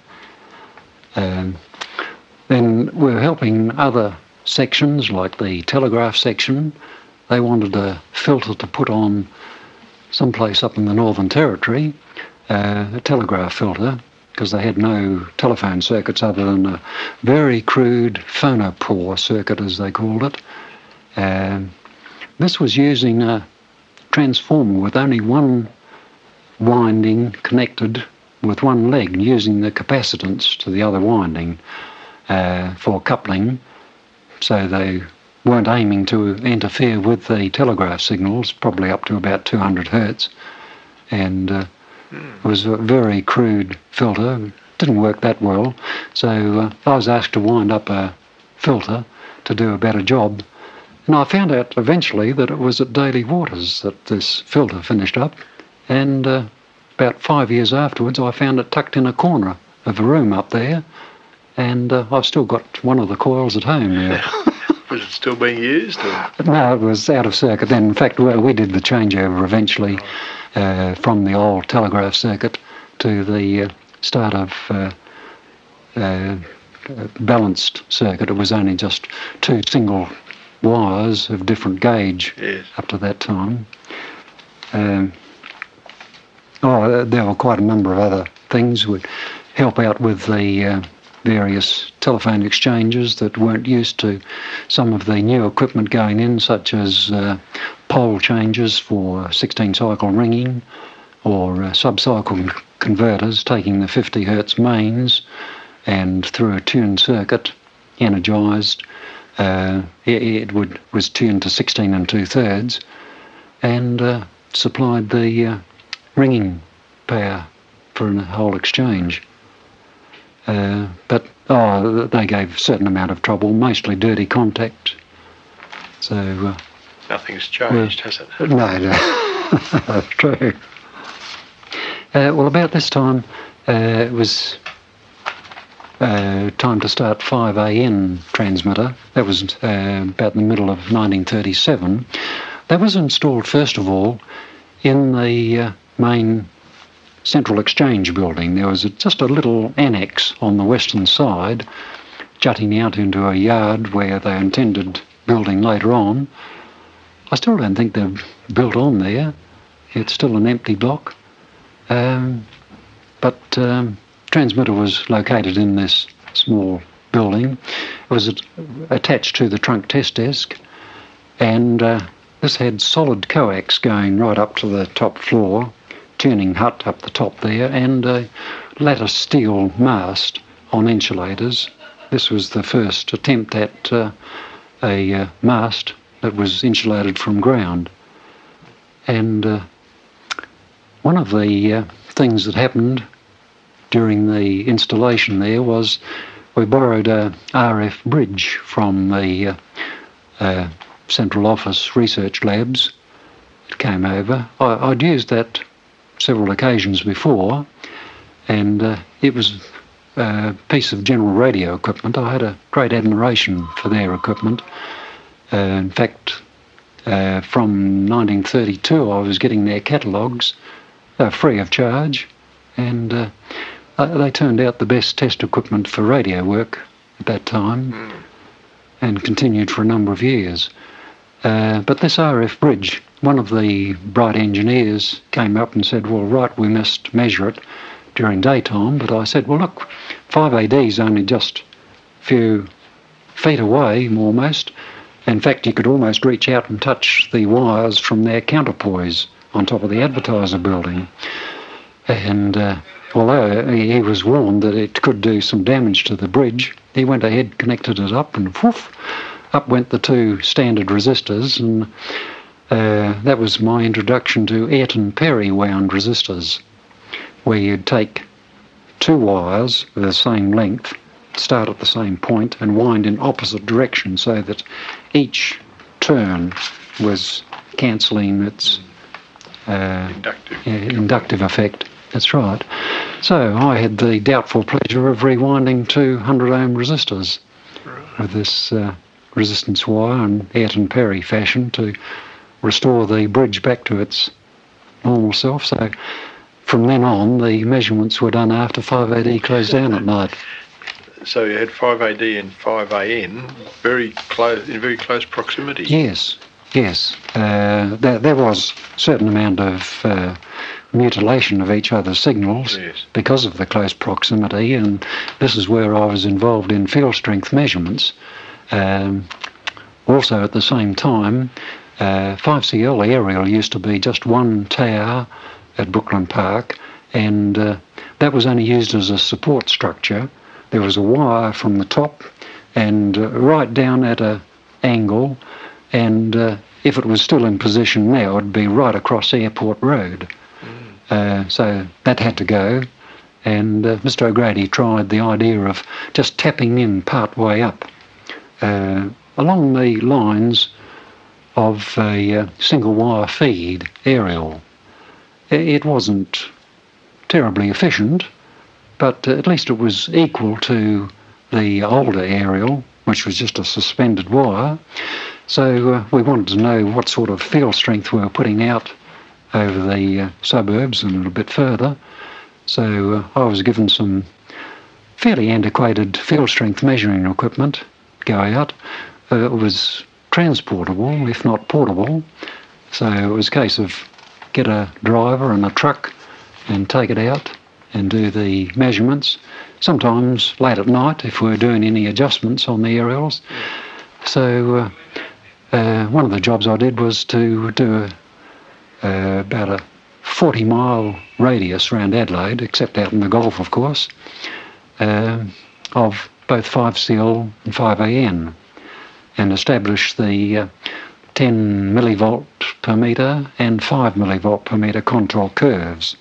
Um, then we were helping other sections, like the telegraph section. They wanted a filter to put on someplace up in the Northern Territory, uh, a telegraph filter, because they had no telephone circuits other than a very crude phonopore circuit, as they called it. Um, this was using a transformer with only one winding connected with one leg, using the capacitance to the other winding uh, for coupling, so they weren't aiming to interfere with the telegraph signals, probably up to about two hundred hertz. And uh, mm. it was a very crude filter. It didn't work that well. So uh, I was asked to wind up a filter to do a better job. And I found out eventually that it was at Daly Waters that this filter finished up. And uh, about five years afterwards, I found it tucked in a corner of a room up there. And uh, I've still got one of the coils at home now. Was it still being used? Or? No, it was out of circuit then. In fact, we did the changeover eventually uh, from the old telegraph circuit to the uh, start of uh, uh, balanced circuit. It was only just two single wires of different gauge yes. up to that time. Um, oh, there were quite a number of other things. We'd help out with the uh, various telephone exchanges that weren't used to some of the new equipment going in, such as uh, pole changes for sixteen cycle ringing, or uh, sub-cycle converters, taking the fifty hertz mains and through a tuned circuit, energised, uh, it, it would was tuned to sixteen and two thirds, and uh, supplied the uh, ringing power for a whole exchange. Uh, but oh, they gave a certain amount of trouble, mostly dirty contact. So uh, nothing's changed, well, has it? No, no. That's true. Uh, well, about this time, uh, it was uh, time to start five A N transmitter. That was uh, about the middle of nineteen thirty-seven. That was installed first of all in the uh, main Central Exchange building. There was a, just a little annex on the western side, jutting out into a yard where they intended building later on. I still don't think they've built on there. It's still an empty block. Um, but um, transmitter was located in this small building. It was at, attached to the trunk test desk, and uh, this had solid coax going right up to the top floor, tuning hut up the top there, and a lattice steel mast on insulators. This was the first attempt at uh, a uh, mast that was insulated from ground. And uh, one of the uh, things that happened during the installation there was we borrowed a R F bridge from the uh, uh, central office research labs. It came over. I, I'd used that several occasions before, and uh, it was a piece of general radio equipment. I had a great admiration for their equipment. Uh, in fact, uh, from nineteen thirty-two I was getting their catalogues uh, free of charge, and uh, they turned out the best test equipment for radio work at that time, mm. and continued for a number of years. Uh, but this R F bridge, one of the bright engineers came up and said, well, right, we must measure it during daytime. But I said, well, look, five A D is only just a few feet away, almost. In fact, you could almost reach out and touch the wires from their counterpoise on top of the advertiser building. And uh, although he was warned that it could do some damage to the bridge, he went ahead, connected it up, and whoof, up went the two standard resistors, and uh, that was my introduction to Ayrton Perry wound resistors, where you'd take two wires of the same length, start at the same point, and wind in opposite directions so that each turn was cancelling its uh, inductive. uh, inductive effect. That's right. So I had the doubtful pleasure of rewinding two hundred ohm resistors Right. with this uh, resistance wire in Ayrton Perry fashion to restore the bridge back to its normal self. So from then on, the measurements were done after five A D closed down at night. So you had five A D and five A N very close, in very close proximity. Yes, yes. Uh, there, there was a certain amount of uh, mutilation of each other's signals Yes. because of the close proximity, and this is where I was involved in field strength measurements. Um, also at the same time, uh, five C L aerial used to be just one tower at Brooklyn Park, and uh, that was only used as a support structure. There was a wire from the top and uh, right down at a angle, and uh, if it was still in position now, it'd be right across Airport Road. Uh, so that had to go, and uh, Mister O'Grady tried the idea of just tapping in part way up uh, along the lines of a uh, single wire feed aerial. It wasn't terribly efficient, but at least it was equal to the older aerial, which was just a suspended wire. So uh, we wanted to know what sort of field strength we were putting out over the uh, suburbs and a little bit further. So uh, I was given some fairly antiquated field strength measuring equipment to go out. Uh, it was transportable, if not portable. So it was a case of get a driver and a truck and take it out and do the measurements. Sometimes late at night if we're doing any adjustments on the aerials. So uh, uh, one of the jobs I did was to do a Uh, about a forty mile radius around Adelaide, except out in the Gulf, of course, uh, of both five C L and five A N, and establish the uh, ten millivolt per metre and five millivolt per metre contour curves.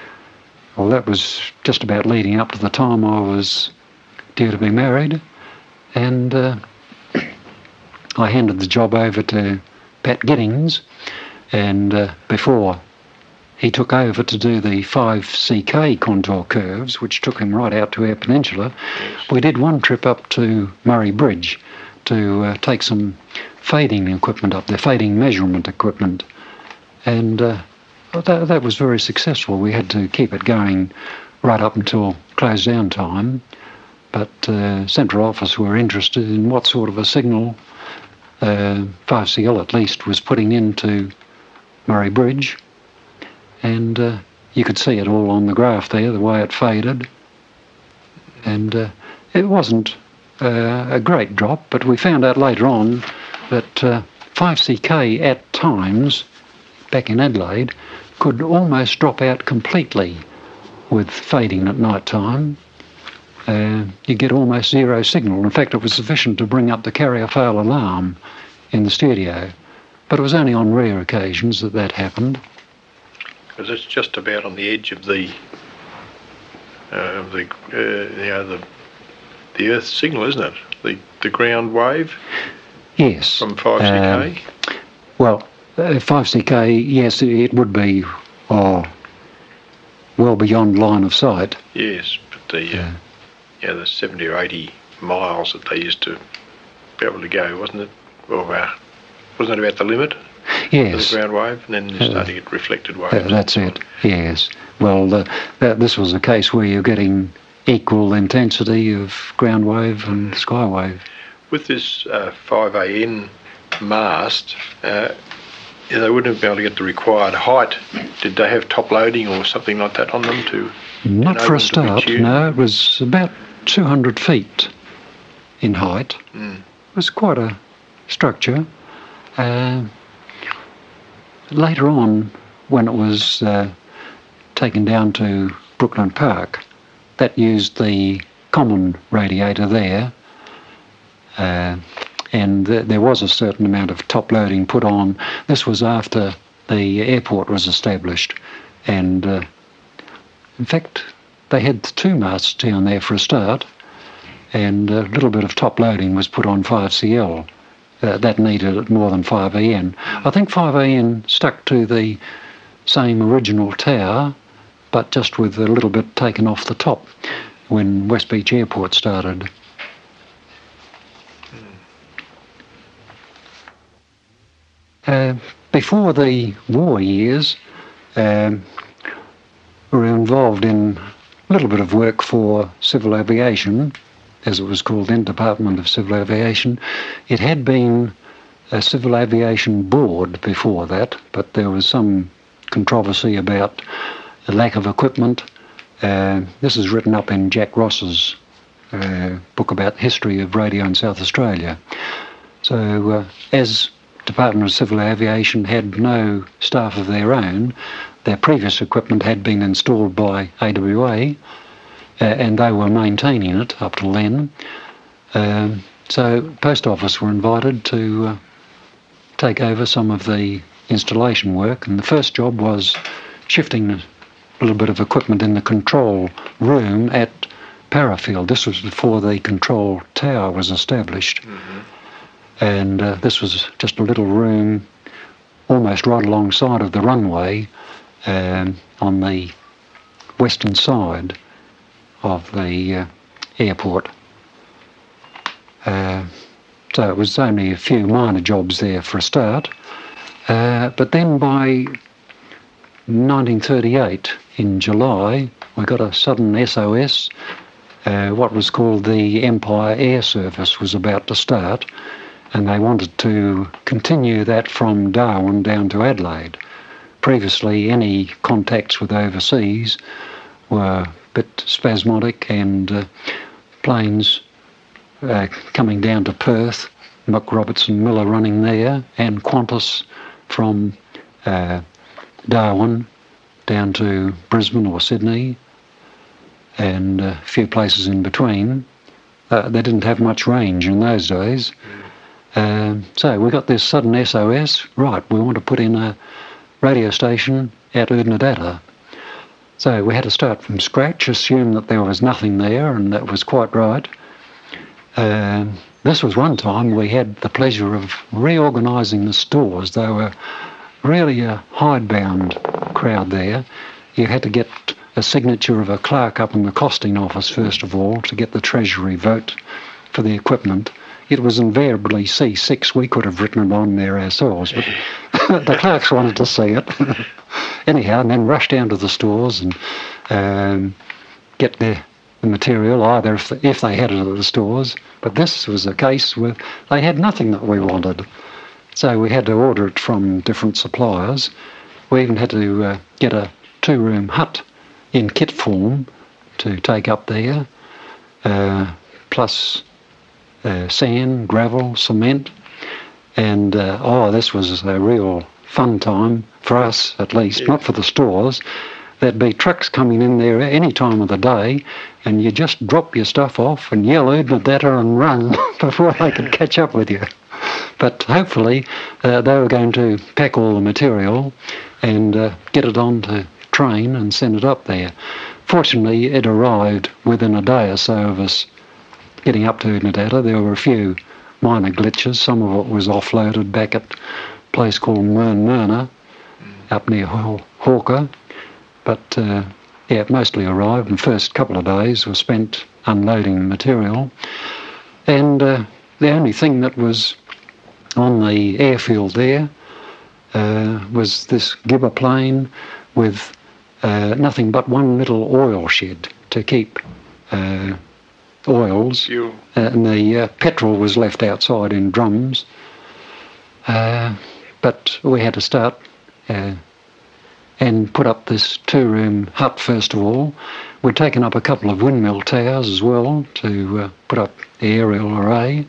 Well, that was just about leading up to the time I was due to be married, and uh, I handed the job over to Pat Giddings. And uh, before he took over to do the five C K contour curves, which took him right out to Eyre Peninsula, Yes. we did one trip up to Murray Bridge to uh, take some fading equipment up there, fading measurement equipment. And uh, that, that was very successful. We had to keep it going right up until close down time. But uh, Central Office were interested in what sort of a signal uh, five C L at least was putting into Murray Bridge, and uh, you could see it all on the graph there, the way it faded. And uh, it wasn't uh, a great drop, but we found out later on that uh, five C K at times, back in Adelaide, could almost drop out completely with fading at night time. Uh, you get almost zero signal. In fact, it was sufficient to bring up the carrier fail alarm in the studio. But it was only on rare occasions that that happened. Because it's just about on the edge of the, uh, the uh, you know, the the Earth signal, isn't it? The the ground wave. Yes. From five C K. Um, well, uh, five C K, yes, it would be, oh, well beyond line of sight. Yes, but the uh, Yeah. yeah, the seventy or eighty miles that they used to be able to go, wasn't it? Or uh, wasn't it about the limit? Yes. For the ground wave, and then you start to get reflected waves. Uh, that's it, yes. Well, uh, that, this was a case where you're getting equal intensity of ground wave and sky wave. With this uh, five A N mast, uh, yeah, they wouldn't have been able to get the required height. Did they have top loading or something like that on them to? Not for a enable them to be start, tuned? no. It was about two hundred feet in height. Mm. It was quite a structure. Uh, later on, when it was uh, taken down to Brooklyn Park, that used the common radiator there, uh, and th- there was a certain amount of top loading put on. This was after the airport was established, and uh, in fact they had two masts down there for a start, and a little bit of top loading was put on five C L. Uh, that needed more than five A N. I think five A N stuck to the same original tower, but just with a little bit taken off the top when West Beach Airport started. Uh, before the war years, um, we were involved in a little bit of work for Civil Aviation, as it was called then, Department of Civil Aviation. It had been a Civil Aviation Board before that, but there was some controversy about the lack of equipment. Uh, this is written up in Jack Ross's uh, book about the history of radio in South Australia. So uh, as Department of Civil Aviation had no staff of their own, their previous equipment had been installed by A W A, uh, and they were maintaining it up till then. Um, so Post Office were invited to uh, take over some of the installation work, and the first job was shifting a little bit of equipment in the control room at Parafield. This was before the control tower was established. Mm-hmm. And uh, this was just a little room almost right alongside of the runway um, on the western side of the uh, airport. Uh, so it was only a few minor jobs there for a start. Uh, but then by nineteen thirty-eight, in July, we got a sudden S O S. Uh, what was called the Empire Air Service was about to start, and they wanted to continue that from Darwin down to Adelaide. Previously, any contacts with overseas were a bit spasmodic, and uh, planes uh, coming down to Perth, Mick Robertson Miller running there, and Qantas from uh, Darwin down to Brisbane or Sydney, and a few places in between. Uh, they didn't have much range in those days. Um, so we got this sudden S O S, right, we want to put in a radio station at Udnadatta. So we had to start from scratch, assume that there was nothing there, and that was quite right. Um, this was one time we had the pleasure of reorganising the stores. They were really a hidebound crowd there. You had to get a signature of a clerk up in the costing office first of all to get the Treasury vote for the equipment. It was invariably C six. We could have written it on there ourselves, but the clerks wanted to see it. Anyhow, and then rush down to the stores and um, get the, the material, either if, if they had it at the stores. But this was a case where they had nothing that we wanted. So we had to order it from different suppliers. We even had to uh, get a two-room hut in kit form to take up there, uh, plus uh, sand, gravel, cement. And, uh, oh, this was a real fun time, for us at least, yeah. Not for the stores. There'd be trucks coming in there any time of the day, and you just drop your stuff off and yell Udnadatta and run before they could catch up with you. But hopefully uh, they were going to pack all the material and uh, get it onto train and send it up there. Fortunately, it arrived within a day or so of us getting up to Udnadatta. There were a few minor glitches. Some of it was offloaded back at a place called Mern Myrna, up near Haw- Hawker. But uh, yeah, it mostly arrived, and the first couple of days were spent unloading material. And uh, the only thing that was on the airfield there uh, was this Gibber plane with uh, nothing but one little oil shed to keep uh, oils. Fuel. Uh, and the uh, petrol was left outside in drums. Uh, but we had to start uh, and put up this two-room hut first of all. We'd taken up a couple of windmill towers as well to uh, put up the aerial array.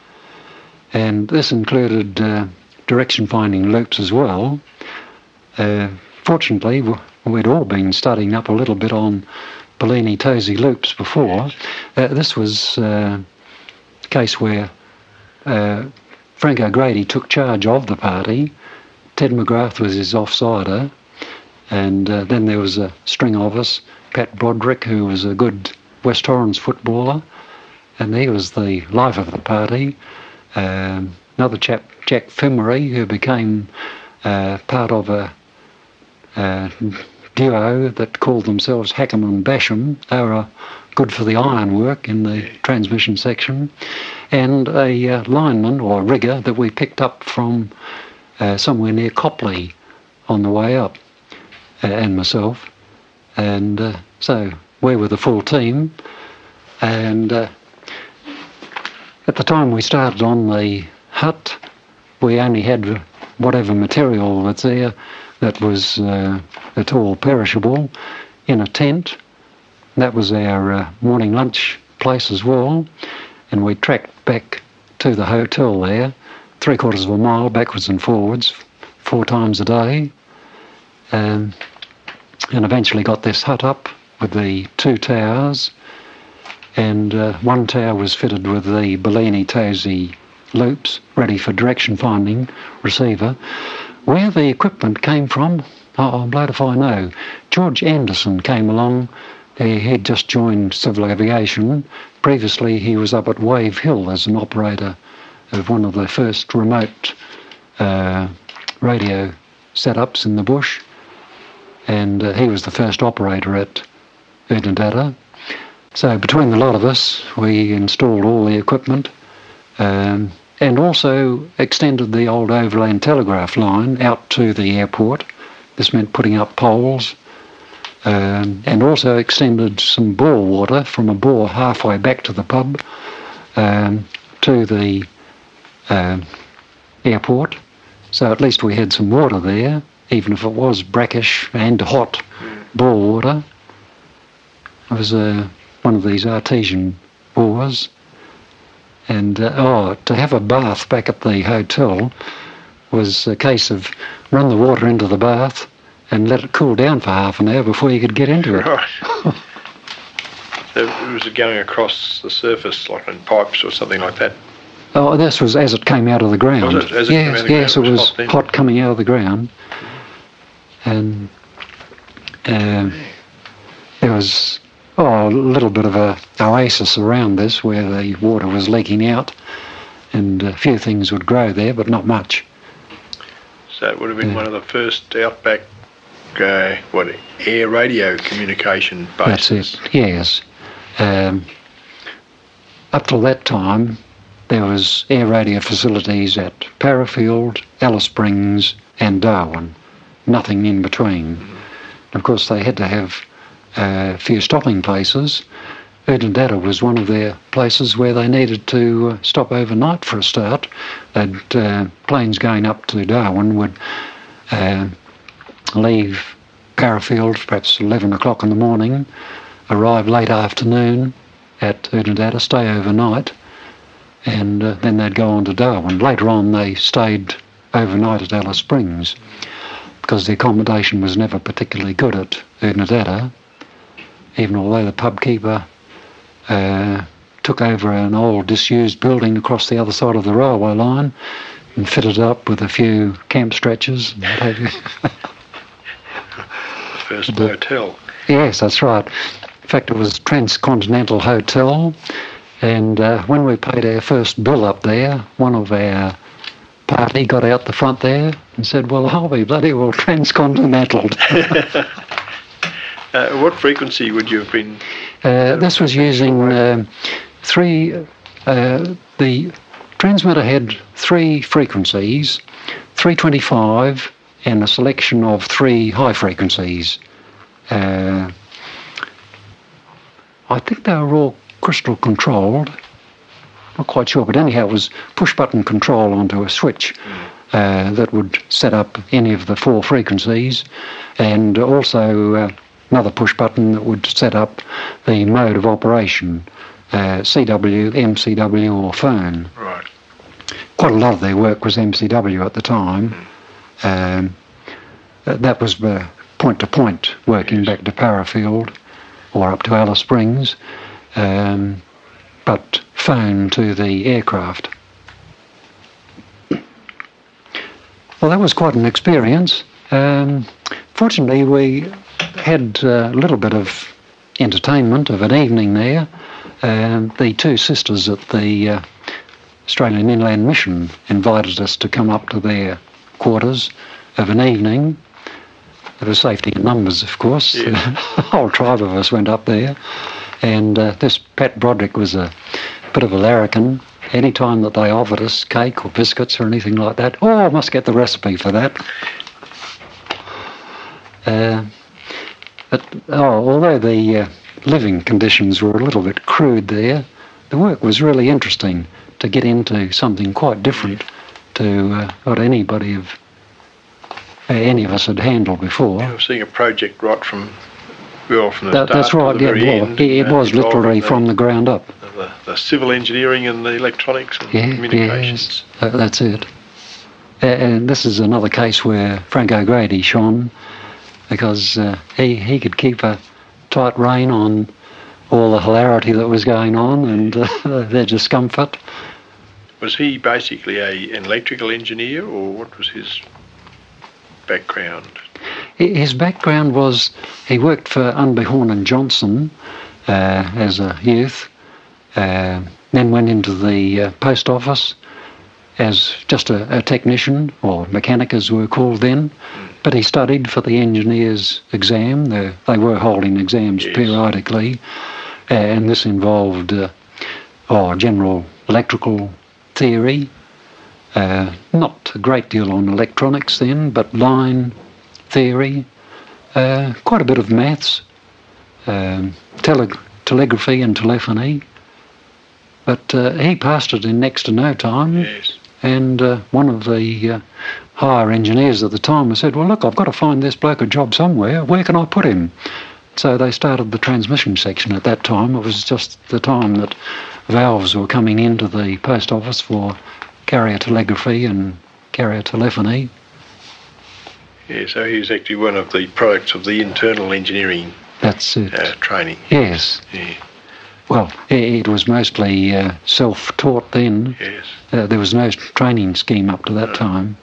And this included uh, direction-finding loops as well. Uh, fortunately, we'd all been studying up a little bit on Bellini-Tosi loops before. Uh, this was uh, a case where uh, Frank O'Grady took charge of the party. Ted McGrath was his offsider. And uh, then there was a string of us, Pat Broderick, who was a good West Torrens footballer, and he was the life of the party. Um, another chap, Jack Fimery, who became uh, part of a uh, duo that called themselves Hackham and Basham. They were uh, good for the ironwork in the transmission section. And a uh, lineman or a rigger that we picked up from uh, somewhere near Copley on the way up, uh, and myself. And uh, so we were the full team. And uh, at the time we started on the hut, we only had whatever material was there that was uh, at all perishable in a tent. That was our uh, morning lunch place as well. And we trekked back to the hotel there, three quarters of a mile backwards and forwards, four times a day. Um, and eventually got this hut up with the two towers. And uh, one tower was fitted with the Bellini Tosi loops, ready for direction finding receiver. Where the equipment came from, oh, I'm blowed if I know. George Anderson came along. He had just joined Civil Aviation. Previously, he was up at Wave Hill as an operator of one of the first remote uh, radio setups in the bush. And uh, he was the first operator at Oodnadatta. So between the lot of us, we installed all the equipment um, and also extended the old overland telegraph line out to the airport. This meant putting up poles um, and also extended some bore water from a bore halfway back to the pub um, to the uh, airport. So at least we had some water there, even if it was brackish and hot bore water. It was uh, one of these artesian bores. And, uh, oh, to have a bath back at the hotel was a case of run the water into the bath and let it cool down for half an hour before you could get into it. Right. So was it going across the surface like in pipes or something like that? Oh, this was as it came out of the ground. Was it? As it yes, came out of the yes, ground, it was, hot, then? hot coming out of the ground. And um, there was oh, a little bit of a oasis around this where the water was leaking out, and a few things would grow there, but not much. So it would have been Yeah. one of the first outback, uh, what, air radio communication bases. That's it, yes. Um, up till that time, there was air radio facilities at Parafield, Alice Springs and Darwin. Nothing in between. Of course, they had to have uh, a few stopping places. Oodnadatta was one of their places where they needed to uh, stop overnight for a start. They'd, uh, planes going up to Darwin would uh, leave Parafield perhaps eleven o'clock in the morning, arrive late afternoon at Oodnadatta, stay overnight, and uh, then they'd go on to Darwin. Later on, they stayed overnight at Alice Springs because the accommodation was never particularly good at Oodnadatta, even although the pub keeper uh, took over an old disused building across the other side of the railway line and fitted it up with a few camp stretchers and what have you. The first hotel. Yes, that's right. In fact, it was Transcontinental Hotel, and uh, when we paid our first bill up there, one of our party got out the front there and said, well, I'll be bloody well transcontinental. uh, what frequency would you have been? Uh, this was using uh, three, uh, the transmitter had three frequencies, three twenty-five and a selection of three high frequencies. Uh, I think they were all crystal controlled. Not quite sure, but anyhow, it was push-button control onto a switch uh, that would set up any of the four frequencies, and also uh, another push-button that would set up the mode of operation, uh, C W, M C W, or phone. Right. Quite a lot of their work was M C W at the time. Um, that was uh, point-to-point working Yes. back to Parafield or up to Alice Springs. Um, but phone to the aircraft. Well, that was quite an experience. Um, fortunately, we had a little bit of entertainment of an evening there. Um, the two sisters at the uh, Australian Inland Mission invited us to come up to their quarters of an evening. there was safety in numbers, of course. Yeah. The whole tribe of us went up there. And uh, this Pat Broderick was a bit of a larrikin. Any time that they offered us cake or biscuits or anything like that, oh, I must get the recipe for that. Uh, but oh, although the uh, living conditions were a little bit crude there, the work was really interesting to get into something quite different to uh, what anybody of uh, any of us had handled before. I was seeing a project right from well from the that, start that's right. to the Yeah, very well, end. it, it uh, was literally the, from the ground up. the, the civil engineering and the electronics and Yeah, communications. yes, uh, that's it. Uh, and this is another case where Frank O'Grady shone, because uh, he he could keep a tight rein on all the hilarity that was going on and uh, their discomfort. Was he basically a, an electrical engineer, or what was his background? His background was he worked for Unbehorn and Johnson uh, as a youth, uh, then went into the uh, post office as just a, a technician, or mechanic as we were called then, mm. but he studied for the engineers exam. They, they were holding exams yes. periodically, and this involved uh, oh, general electrical theory, uh, not a great deal on electronics then, but line theory, uh, quite a bit of maths, um, tele- telegraphy and telephony, but uh, he passed it in next to no time. Yes. And uh, one of the uh, higher engineers at the time said, well, look, I've got to find this bloke a job somewhere. Where can I put him? So they started the transmission section at that time. It was just the time that valves were coming into the post office for carrier telegraphy and carrier telephony. Yeah, so he was actually one of the products of the internal engineering That's it. Uh, training. Yes. Yeah. Well, it was mostly uh, self-taught then. Yes. Uh, there was no training scheme up to that no. time.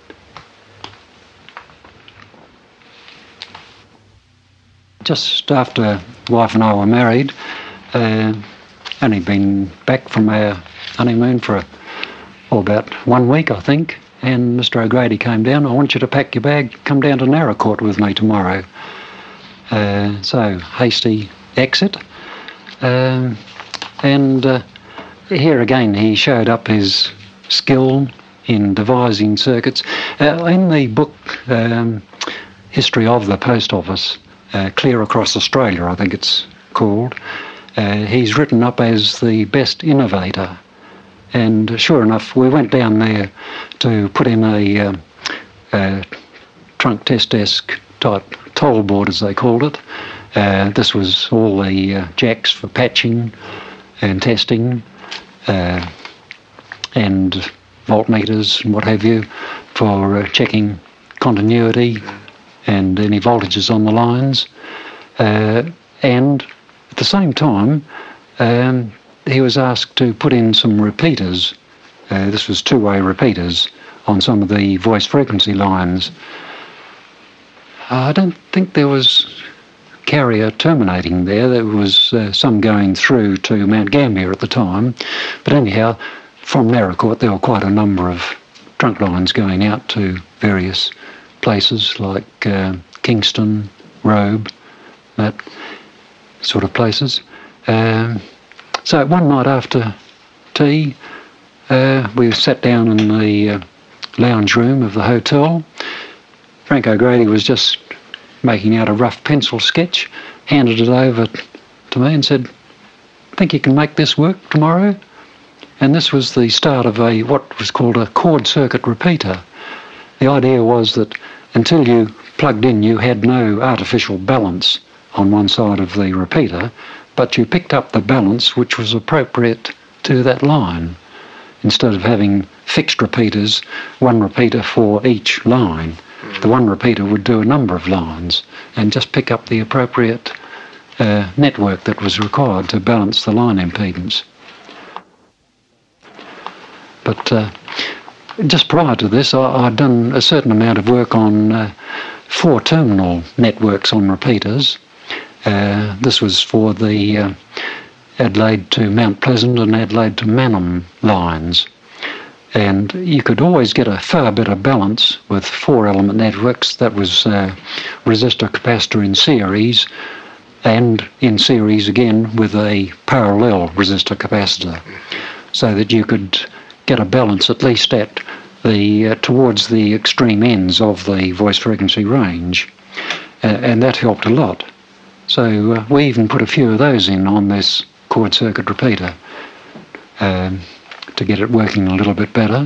Just after wife and I were married, uh, only been back from our honeymoon for a, oh, about one week, I think, and Mister O'Grady came down. I want you to pack your bag, come down to Narracourt with me tomorrow. Uh, so, hasty exit. Um, and uh, here again he showed up his skill in devising circuits. Uh, in the book um, History of the Post Office, uh, Clear Across Australia, I think it's called, uh, he's written up as the best innovator. And sure enough, we went down there to put in a, uh, a trunk test desk type toll board, as they called it. Uh, this was all the uh, jacks for patching and testing, uh, and voltmeters and what have you for uh, checking continuity and any voltages on the lines. Uh, and at the same time, um, he was asked to put in some repeaters. Uh, this was two-way repeaters on some of the voice frequency lines. I don't think there was carrier terminating there. There was uh, some going through to Mount Gambier at the time. But anyhow, from Narracourt there were quite a number of trunk lines going out to various places like uh, Kingston, Robe, that sort of places. Um, so one night after tea, uh, we sat down in the uh, lounge room of the hotel. Frank O'Grady was just making out a rough pencil sketch, handed it over to me and said, think you can make this work tomorrow? And this was the start of a what was called a chord circuit repeater. The idea was that until you plugged in, you had no artificial balance on one side of the repeater, but you picked up the balance which was appropriate to that line. Instead of having fixed repeaters, one repeater for each line, the one repeater would do a number of lines and just pick up the appropriate uh, network that was required to balance the line impedance. But uh, just prior to this, I, I'd done a certain amount of work on uh, four terminal networks on repeaters. Uh, this was for the uh, Adelaide to Mount Pleasant and Adelaide to Mannum lines. And you could always get a far better balance with four-element networks. That was uh, resistor capacitor in series, and in series again with a parallel resistor capacitor, so that you could get a balance at least at the uh, towards the extreme ends of the voice frequency range, uh, and that helped a lot. So uh, we even put a few of those in on this cord circuit repeater um, to get it working a little bit better.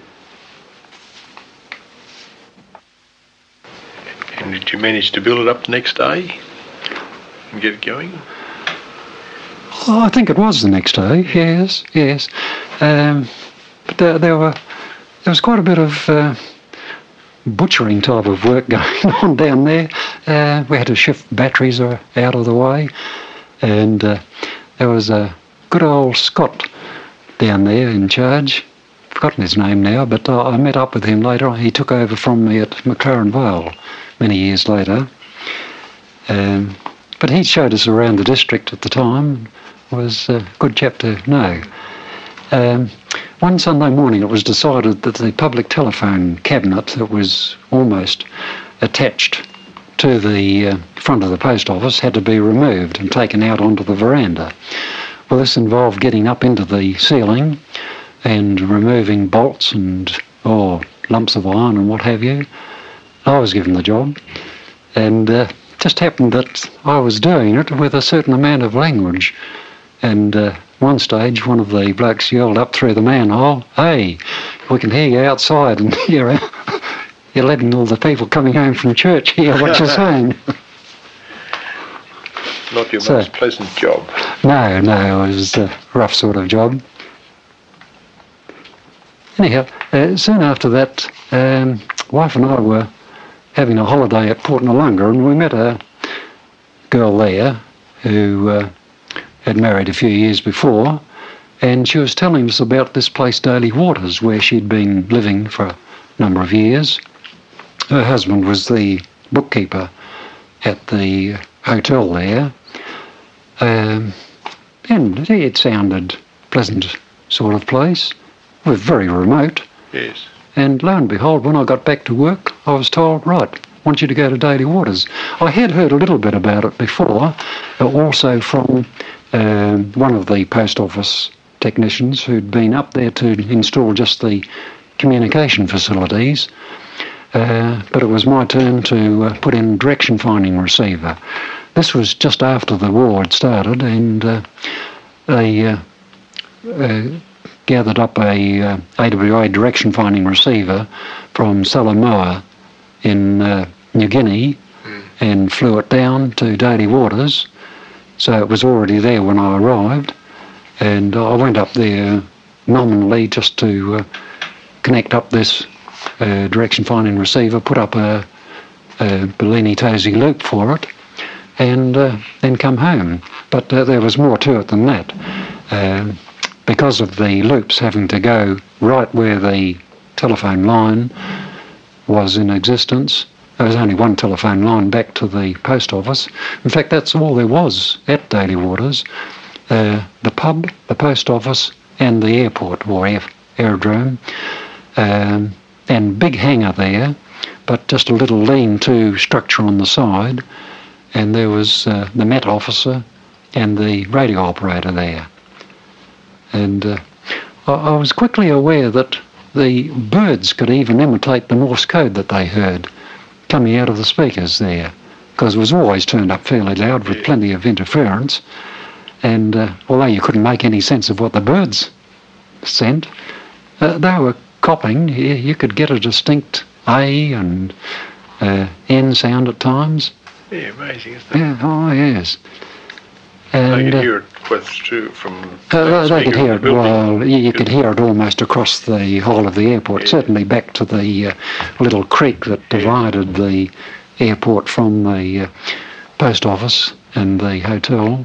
And did you manage to build it up the next day and get it going? Oh, I think it was the next day. Yes, yes. Um, but there, there were there was quite a bit of uh, butchering type of work going on down there. Uh, we had to shift batteries out of the way, and uh, there was a good old Scott down there in charge. Forgotten his name now, but uh, I met up with him later on. He took over from me at McLaren Vale many years later. Um, but he showed us around the district at the time. Was a good chap to know. Um, one Sunday morning it was decided that the public telephone cabinet that was almost attached to the uh, front of the post office had to be removed and taken out onto the veranda. Well, this involved getting up into the ceiling and removing bolts and or lumps of iron and what have you. I was given the job, and uh, just happened that I was doing it with a certain amount of language. And uh, one stage, one of the blokes yelled up through the manhole, "Hey, we can hear you outside, and you're, you're letting all the people coming home from church hear what you're saying." Not your so, most pleasant job. No, no, it was a rough sort of job. Anyhow, uh, soon after that, um, wife and I were having a holiday at Port Noarlunga, and we met a girl there who uh, had married a few years before, and she was telling us about this place, Daly Waters, where she'd been living for a number of years. Her husband was the bookkeeper at the hotel there, um, and it sounded pleasant sort of place. We're very remote. Yes. And lo and behold, when I got back to work, I was told, right, I want you to go to Daly Waters. I had heard a little bit about it before, but also from uh, one of the post office technicians who'd been up there to install just the communication facilities. Uh, but it was my turn to uh, put in direction finding receiver. This was just after the war had started, and uh, they uh, uh, gathered up a uh, A W A direction finding receiver from Salamoa in uh, New Guinea mm. and flew it down to Daly Waters. So it was already there when I arrived, and I went up there nominally just to uh, connect up this uh, direction finding receiver, put up a, a Bellini Tosi loop for it, and uh, then come home. But uh, there was more to it than that. Uh, because of the loops having to go right where the telephone line was in existence, there was only one telephone line back to the post office. In fact, that's all there was at Daly Waters. Uh, the pub, the post office, and the airport, or air, aerodrome, um, and big hangar there, but just a little lean-to structure on the side, and there was uh, the Met officer and the radio operator there. And uh, I, I was quickly aware that the birds could even imitate the Morse code that they heard coming out of the speakers there, because it was always turned up fairly loud with plenty of interference. And uh, although you couldn't make any sense of what the birds sent, uh, they were copying. You, you could get a distinct A and uh, N sound at times. Yeah, amazing, isn't it? Yeah, oh yes. And, they could uh, hear it with, too, from uh, they could hear it. the Well, you, you could hear it almost across the whole of the airport. Yeah. Certainly back to the uh, little creek that divided yeah. the airport from the uh, post office and the hotel.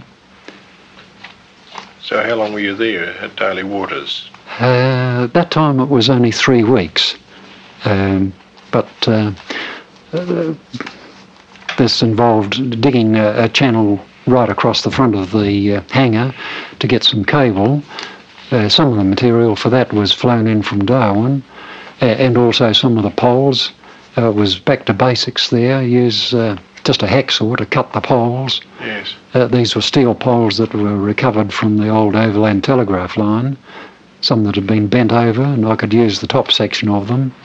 So how long were you there at Daly Waters? Uh, at that time it was only three weeks. Um, but uh, uh, this involved digging a, a channel right across the front of the uh, hangar to get some cable, Uh, some of the material for that was flown in from Darwin, uh, and also some of the poles. Uh, was back to basics there. Use uh, just a hacksaw to cut the poles. Yes. Uh, these were steel poles that were recovered from the old overland telegraph line. Some that had been bent over, and I could use the top section of them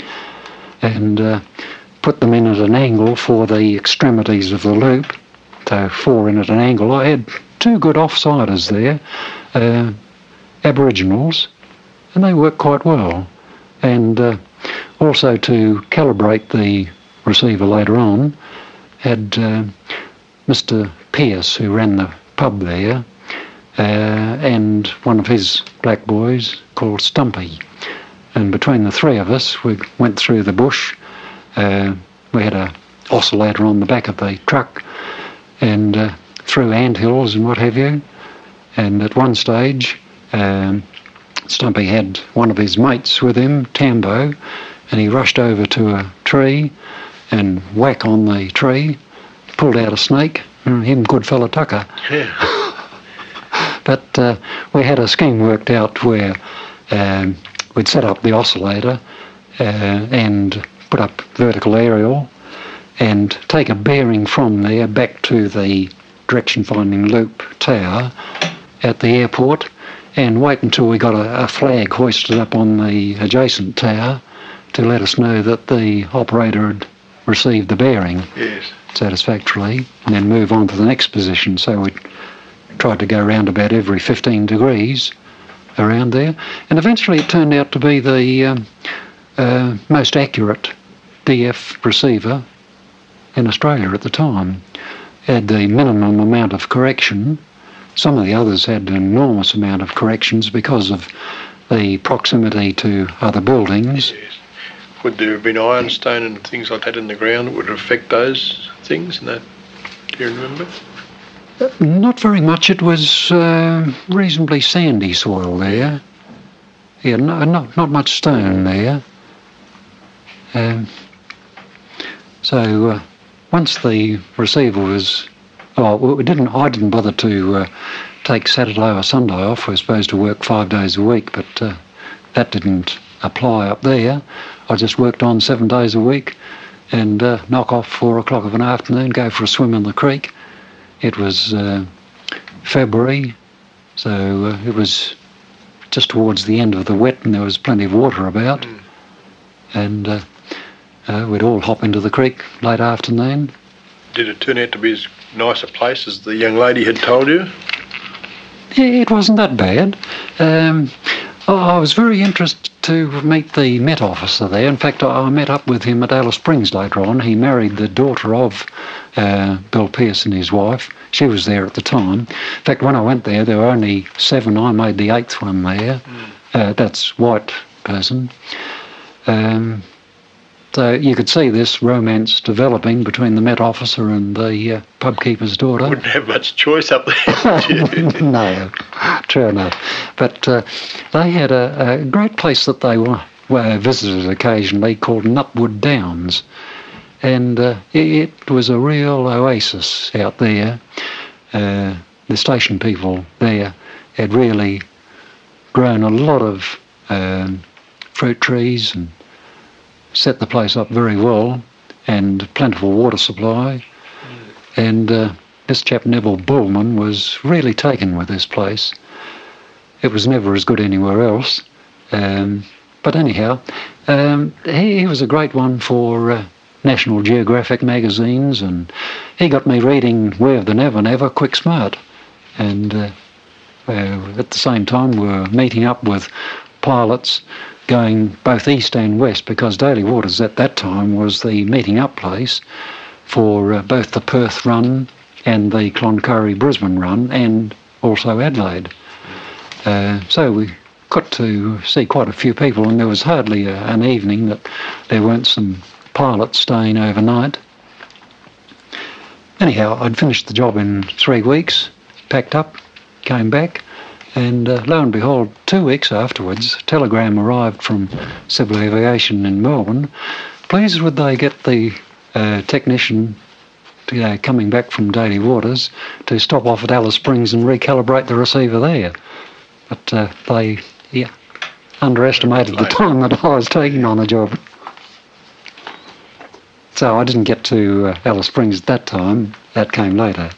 and uh, put them in at an angle for the extremities of the loop. So four in at an angle. I had two good offsiders there, uh, Aboriginals, and they worked quite well. And uh, also to calibrate the receiver later on, had uh, Mister Pearce, who ran the pub there, uh, and one of his black boys called Stumpy. And between the three of us, we went through the bush. Uh, we had a oscillator on the back of the truck, and uh, through anthills and what have you. And at one stage, um, Stumpy had one of his mates with him, Tambo, and he rushed over to a tree and whack on the tree, pulled out a snake, and him good fella Tucker. Yeah. But uh, we had a scheme worked out where um, we'd set up the oscillator uh, and put up vertical aerial and take a bearing from there back to the direction finding loop tower at the airport and wait until we got a, a flag hoisted up on the adjacent tower to let us know that the operator had received the bearing Yes. satisfactorily, and then move on to the next position. So we tried to go around about every fifteen degrees around there, and eventually it turned out to be the um, uh, most accurate D F receiver in Australia at the time. Had the minimum amount of correction. Some of the others had an enormous amount of corrections because of the proximity to other buildings. Yes. Would there have been ironstone and things like that in the ground that would affect those things? And that, do you remember? Not very much. It was uh, reasonably sandy soil there. Yeah, no, not not much stone there. Um, so uh, once the receiver was, oh, we didn't. I didn't bother to uh, take Saturday or Sunday off. We were supposed to work five days a week, but uh, that didn't apply up there. I just worked on seven days a week, and uh, knock off four o'clock of an afternoon, go for a swim in the creek. It was uh, February, so uh, it was just towards the end of the wet, and there was plenty of water about. Mm. And uh, uh, we'd all hop into the creek late afternoon. Did it turn out to be as nice a place as the young lady had told you? Yeah, it wasn't that bad. Um, I was very interested to meet the Met officer there. In fact, I met up with him at Alice Springs later on. He married the daughter of uh, Bill Pearce and his wife. She was there at the time. In fact, when I went there, there were only seven. I made the eighth one there. Mm. Uh, that's white person. Um, so you could see this romance developing between the Met officer and the uh, pub keeper's daughter. Wouldn't have much choice up there. No, true enough. But uh, they had a, a great place that they were, were visited occasionally called Nutwood Downs. And uh, it, it was a real oasis out there. Uh, the station people there had really grown a lot of um, fruit trees and set the place up very well, and plentiful water supply. Mm. And uh, this chap Neville Bullman was really taken with this place. It was never as good anywhere else. Um, but anyhow, um, he, he was a great one for uh, National Geographic magazines, and he got me reading Where the Never Never, Quick Smart. And uh, uh, at the same time we were meeting up with pilots going both east and west, because Daly Waters at that time was the meeting up place for uh, both the Perth run and the Cloncurry-Brisbane run, and also Adelaide. Uh, so we got to see quite a few people, and there was hardly a, an evening that there weren't some pilots staying overnight. Anyhow, I'd finished the job in three weeks, packed up, came back, and uh, lo and behold, two weeks afterwards, a telegram arrived from Civil Aviation in Melbourne. Please would they get the uh, technician to, uh, coming back from Daly Waters to stop off at Alice Springs and recalibrate the receiver there. but uh, they yeah, underestimated the time that I was taking on the job. So I didn't get to uh, Alice Springs at that time. That came later.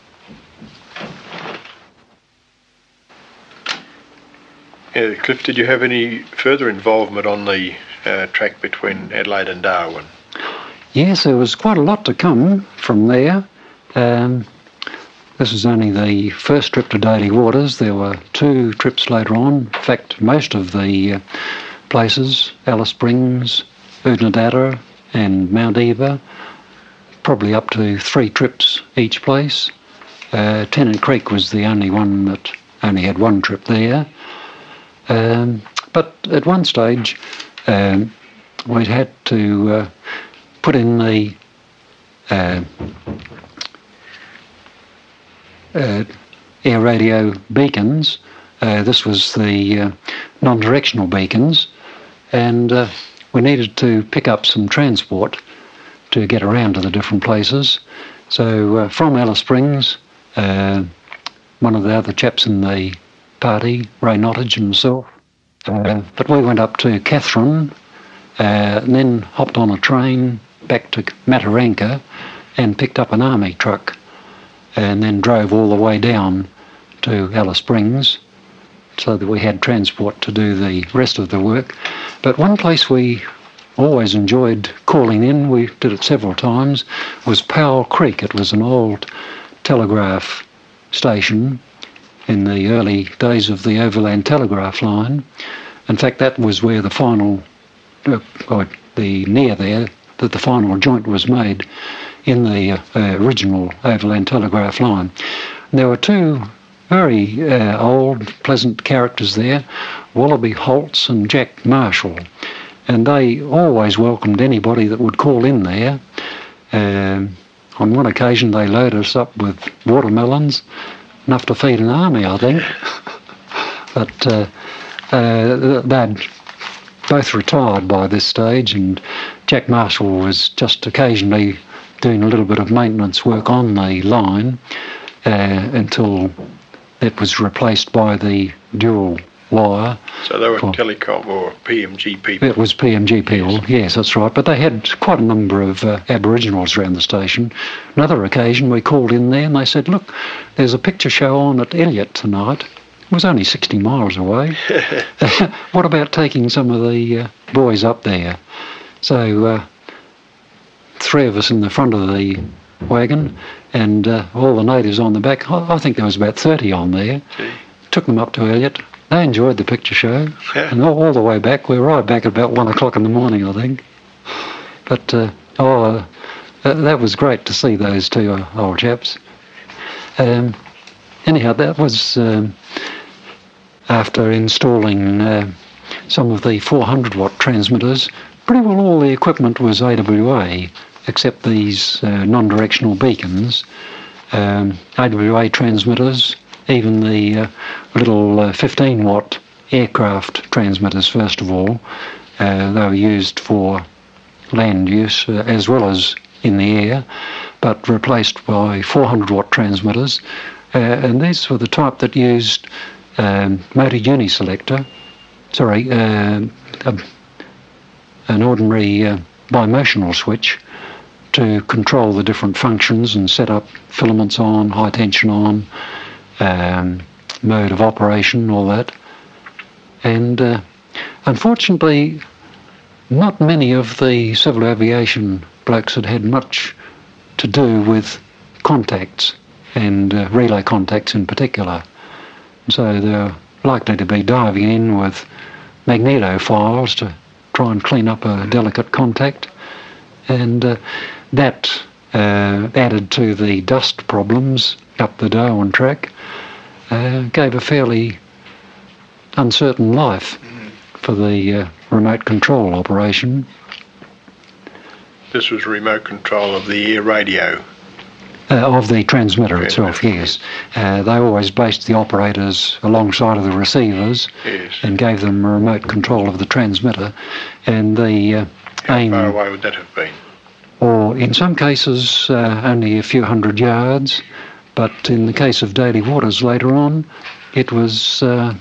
Yeah, Cliff, did you have any further involvement on the uh, track between Adelaide and Darwin? Yes, there was quite a lot to come from there. Um, this was only the first trip to Daly Waters. There were two trips later on. In fact, most of the uh, places, Alice Springs, Oodnadatta and Mount Eva, probably up to three trips each place. Uh, Tennant Creek was the only one that only had one trip there. Um, but at one stage, um, we'd had to uh, put in the uh, uh, air radio beacons. Uh, this was the uh, non-directional beacons, and uh, we needed to pick up some transport to get around to the different places. So uh, from Alice Springs, uh, one of the other chaps in the party, Ray Nottage and myself, uh, but we went up to Katherine, uh, and then hopped on a train back to Mataranka and picked up an army truck, and then drove all the way down to Alice Springs so that we had transport to do the rest of the work. But one place we always enjoyed calling in, we did it several times, was Powell Creek. It was an old telegraph station in the early days of the overland telegraph line. In fact, that was where the final, uh, or the near there, that the final joint was made in the uh, uh, original overland telegraph line. And there were two very uh, old, pleasant characters there, Wallaby Holtz and Jack Marshall, and they always welcomed anybody that would call in there. Um, on one occasion they loaded us up with watermelons, enough to feed an army, I think. But uh, uh, they'd both retired by this stage, and Jack Marshall was just occasionally doing a little bit of maintenance work on the line uh, until it was replaced by the dual wire. So they were for, telecom or P M G people? It was P M G people, yes, yes that's right. But they had quite a number of uh, Aboriginals around the station. Another occasion we called in there and they said, look, there's a picture show on at Elliot tonight. It was only sixty miles away. What about taking some of the uh, boys up there? So uh, three of us in the front of the wagon and uh, all the natives on the back. I, I think there was about thirty on there. Gee. Took them up to Elliot. They enjoyed the picture show, yeah. And all, all the way back, we arrived back at about one o'clock in the morning, I think. But, uh, oh, uh, that was great to see those two uh, old chaps. Um, anyhow, that was um, after installing uh, some of the four hundred watt transmitters. Pretty well all the equipment was A W A, except these uh, non-directional beacons, um, A W A transmitters, even the uh, little uh, fifteen watt aircraft transmitters first of all. Uh, they were used for land use uh, as well as in the air, but replaced by four hundred watt transmitters. Uh, and these were the type that used um, motor uniselector, sorry, uh, a, an ordinary uh, bimotional switch to control the different functions and set up filaments on, high tension on, Um, mode of operation, all that. And uh, unfortunately, not many of the civil aviation blokes had had much to do with contacts, and uh, relay contacts in particular. So they're likely to be diving in with magnetophiles to try and clean up a delicate contact. And uh, that uh, added to the dust problems up the Darwin track, uh, gave a fairly uncertain life for the uh, remote control operation. This was remote control of the air radio? Uh, of the transmitter itself, yes. Uh, they always based the operators alongside of the receivers, yes, and gave them remote control of the transmitter. And the uh, How aim, far away would that have been? Or in some cases uh, only a few hundred yards. But in the case of Daly Waters later on, it was uh,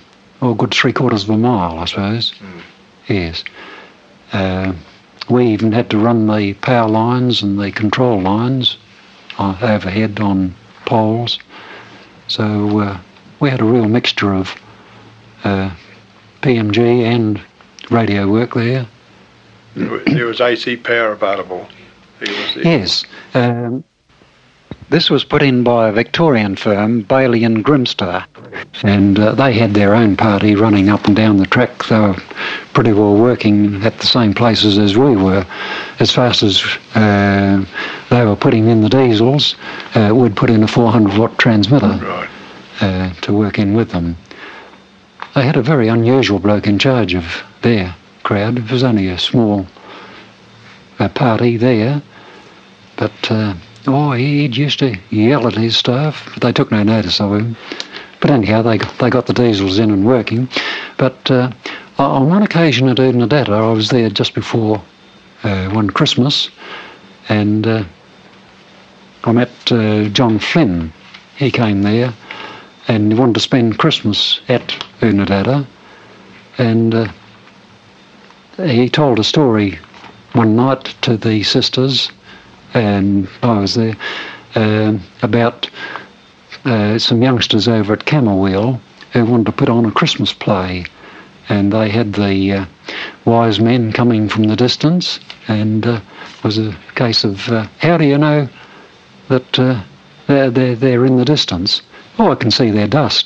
oh, a good three quarters of a mile, I suppose. Mm. Yes. Uh, we even had to run the power lines and the control lines uh, overhead on poles. So uh, we had a real mixture of uh, P M G and radio work there. There was A C power available. There was there. Yes. Um, this was put in by a Victorian firm, Bailey and Grimstar, and uh, they had their own party running up and down the track. They were pretty well working at the same places as we were. As fast as uh, they were putting in the diesels, uh, we'd put in a four hundred watt transmitter Right. uh, to work in with them. They had a very unusual bloke in charge of their crowd. It was only a small uh, party there, but uh, oh, he'd used to yell at his staff, but they took no notice of him. But anyhow, they got, they got the diesels in and working. But uh, on one occasion at Oodnadatta, I was there just before uh, one Christmas, and uh, I met uh, John Flynn. He came there, and he wanted to spend Christmas at Oodnadatta, and uh, he told a story one night to the sisters, and I was there, uh, about uh, some youngsters over at Camberwell who wanted to put on a Christmas play, and they had the uh, wise men coming from the distance, and uh, it was a case of, uh, how do you know that uh, they're, they're, they're in the distance? Oh, I can see their dust.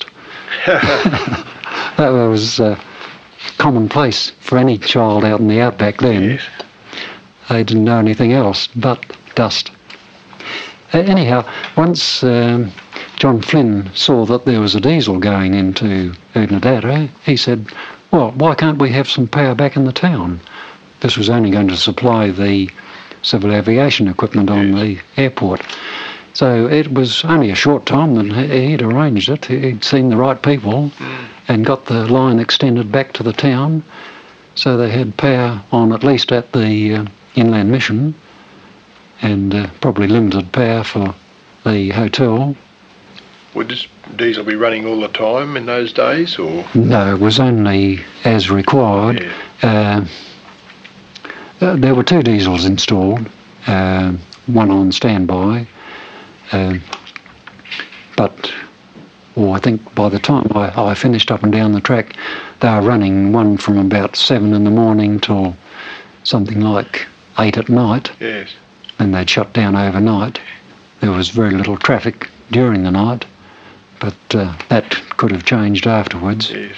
That was uh, commonplace for any child out in the outback then. Yes. They didn't know anything else but dust. Uh, anyhow, once um, John Flynn saw that there was a diesel going into Oodnadatta, he said, well, why can't we have some power back in the town? This was only going to supply the civil aviation equipment on Yes. the airport. So it was only a short time that he- he'd arranged it. He'd seen the right people and got the line extended back to the town. So they had power on at least at the uh, Inland Mission, and uh, probably limited power for the hotel. Would this diesel be running all the time in those days, or? No, it was only as required. Yeah. Uh, uh, there were two diesels installed, uh, one on standby. Uh, but oh, I think by the time I, I finished up and down the track, they were running one from about seven in the morning till something like eight at night, Yes. and they'd shut down overnight. There was very little traffic during the night, but uh, that could have changed afterwards. Yes.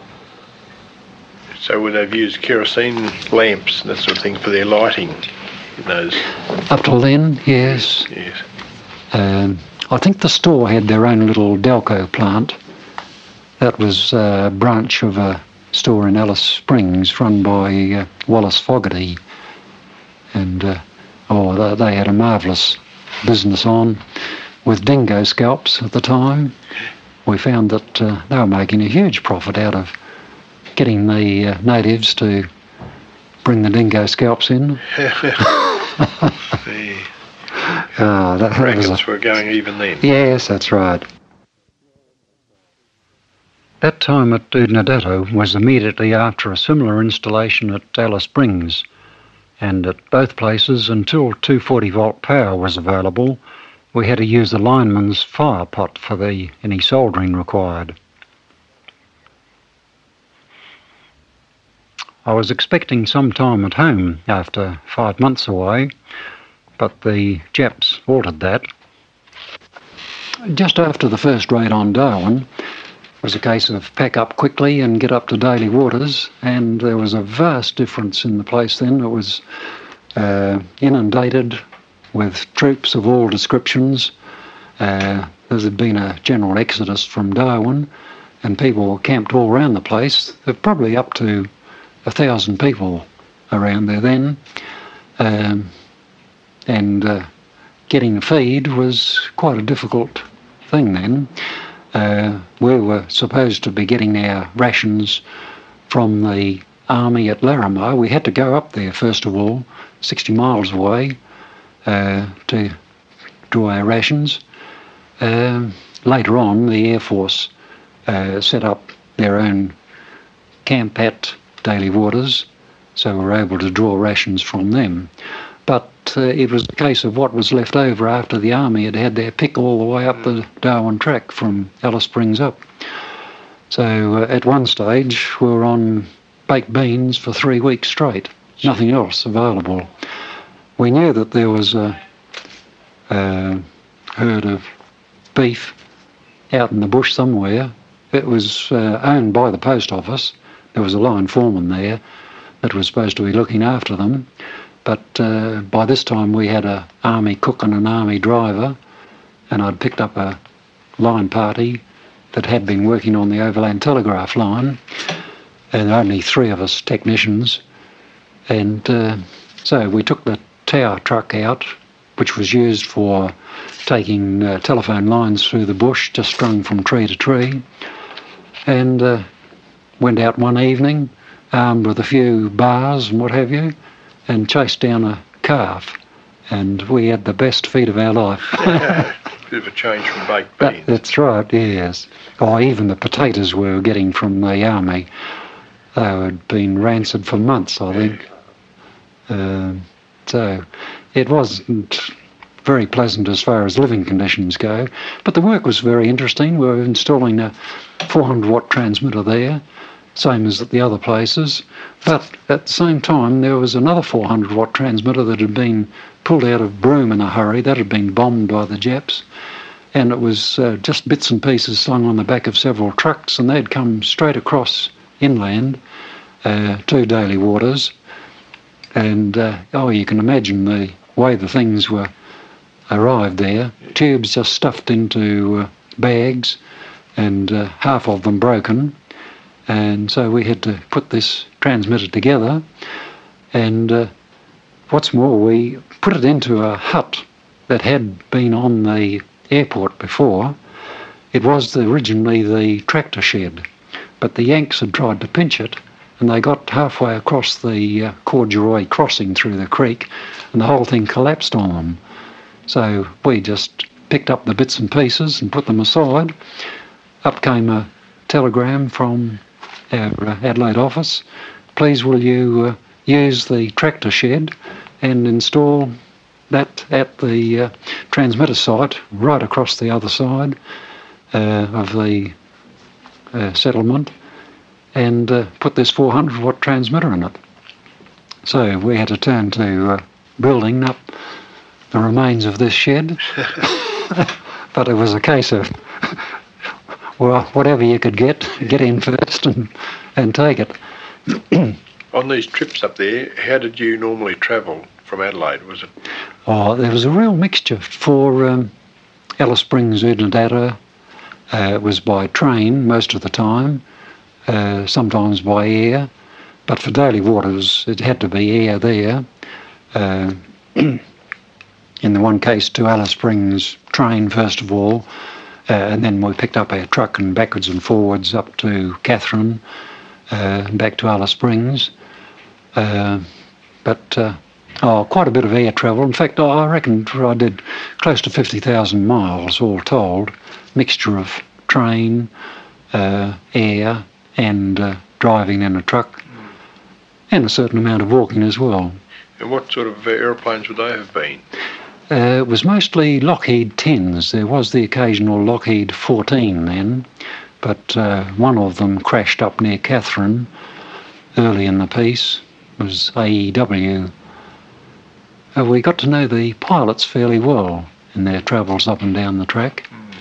So would they've used kerosene lamps and that sort of thing for their lighting in those? Up till then, yes. Yes. Um, I think the store had their own little Delco plant. That was a branch of a store in Alice Springs run by uh, Wallace Fogarty. And, uh, oh, they, they had a marvellous business on with dingo scalps at the time. We found that uh, they were making a huge profit out of getting the uh, natives to bring the dingo scalps in. The Ah, that, that was a, rackets were going even then. yes, that's right. That time at Oodnadatta was immediately after a similar installation at Alice Springs, and at both places, until two forty volt power was available, we had to use the lineman's fire pot for the any soldering required. I was expecting some time at home after five months away, but the Japs altered that. Just after the first raid on Darwin, it was a case of pack up quickly and get up to Daly Waters, and there was a vast difference in the place then. It was uh, inundated with troops of all descriptions. Uh, there had been a general exodus from Darwin, and people were camped all around the place. There were probably up to a thousand people around there then. Um, and uh, getting a feed was quite a difficult thing then. Uh, we were supposed to be getting our rations from the army at Laramie. We had to go up there first of all, sixty miles away, uh, to draw our rations. Uh, later on, the Air Force uh, set up their own camp at Daly Waters, so we were able to draw rations from them. But uh, it was a case of what was left over after the army had had their pick all the way up the Darwin track from Alice Springs up. So uh, at one stage we were on baked beans for three weeks straight, nothing else available. We knew that there was a, a herd of beef out in the bush somewhere. It was uh, owned by the post office. There was a line foreman there that was supposed to be looking after them. But uh, by this time we had an army cook and an army driver, and I'd picked up a line party that had been working on the overland telegraph line, and there were only three of us technicians. And uh, so we took the tower truck out, which was used for taking uh, telephone lines through the bush, just strung from tree to tree, and uh, went out one evening, armed with a few bars and what have you, and chased down a calf, and we had the best feed of our life. Yeah, bit of a change from baked beans. That, that's right, yes. Oh, even the potatoes we were getting from the army, they had been rancid for months, I think. Uh, so it wasn't very pleasant as far as living conditions go, but the work was very interesting. We were installing a four hundred watt transmitter there, same as at the other places, but at the same time there was another four hundred watt transmitter that had been pulled out of Broome in a hurry. That had been bombed by the Japs, and it was uh, just bits and pieces slung on the back of several trucks, and they'd come straight across inland uh, to Daly Waters. And uh, oh, you can imagine the way the things were arrived there. Tubes just stuffed into uh, bags, and uh, half of them broken. And so we had to put this transmitter together, and uh, what's more, we put it into a hut that had been on the airport before. It was the, originally the tractor shed, but the Yanks had tried to pinch it, and they got halfway across the uh, Corduroy crossing through the creek, and the whole thing collapsed on them. So we just picked up the bits and pieces and put them aside. Up came a telegram from our uh, Adelaide office. Please will you uh, use the tractor shed and install that at the uh, transmitter site right across the other side uh, of the uh, settlement, and uh, put this four hundred watt transmitter in it. So we had to turn to uh, building up the remains of this shed. But it was a case of, well, whatever you could get, get in first and, and take it. On these trips up there, how did you normally travel from Adelaide? Was it? Oh, there was a real mixture. For um, Alice Springs, Oodnadatta, uh, it was by train most of the time, uh, sometimes by air. But for Daly Waters, it had to be air there. Uh, in the one case, to Alice Springs, train first of all, uh, and then we picked up our truck and backwards and forwards up to Katherine, uh, and back to Alice Springs. Uh, but uh, oh, quite a bit of air travel. In fact, I reckon I did close to fifty thousand miles all told, mixture of train, uh, air, and uh, driving in a truck, and a certain amount of walking as well. And what sort of uh, aeroplanes would they have been? Uh, it was mostly Lockheed tens. There was the occasional Lockheed fourteen then, but uh, one of them crashed up near Katherine early in the piece. It was A E W. Uh, we got to know the pilots fairly well in their travels up and down the track. Mm.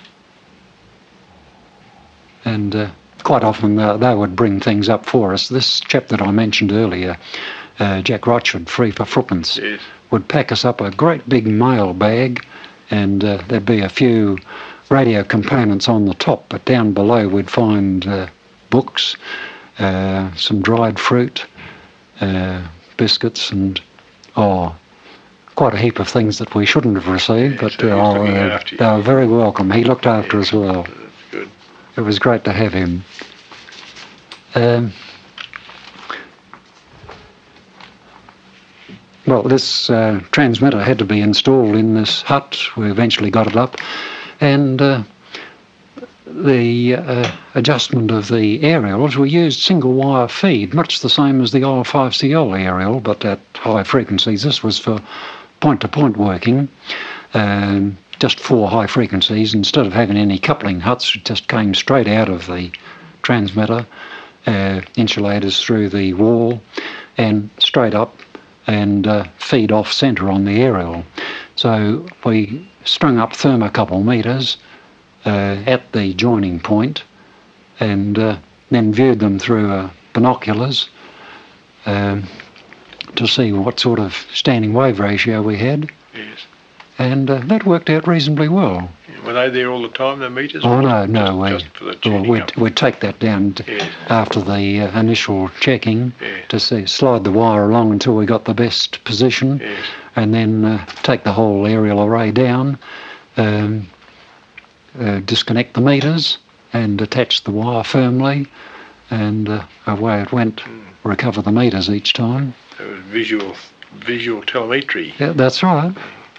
And uh, quite often uh, they would bring things up for us. This chap that I mentioned earlier, uh, Jack Rochford, free for threepence, yes, would pack us up a great big mail bag, and uh, there'd be a few radio components on the top, but down below we'd find uh, books, uh, some dried fruit, uh, biscuits, and oh, quite a heap of things that we shouldn't have received, yeah, but so uh, uh, they were very welcome. He looked after yeah, us well. That's good. It was great to have him. Um, Well, this uh, transmitter had to be installed in this hut. We eventually got it up, and uh, the uh, adjustment of the aerials, we used single wire feed, much the same as the old five C L aerial, but at high frequencies. This was for point-to-point working, um, just four high frequencies. Instead of having any coupling huts, it just came straight out of the transmitter, uh, insulators through the wall, and straight up and uh, feed off centre on the aerial. So we strung up thermocouple meters uh, at the joining point, and uh, then viewed them through uh, binoculars um, to see what sort of standing wave ratio we had. Yes. And uh, that worked out reasonably well. Yeah, were they there all the time, the meters? Oh, no, no. Just, we, just for the tuning well, we'd, up? we'd take that down t- Yes. after the uh, initial checking Yes. to see, slide the wire along until we got the best position, Yes. and then uh, take the whole aerial array down, um, uh, disconnect the meters and attach the wire firmly, and uh, away it went. Mm. Recover the meters each time. It was visual, visual telemetry. Yeah, that's right.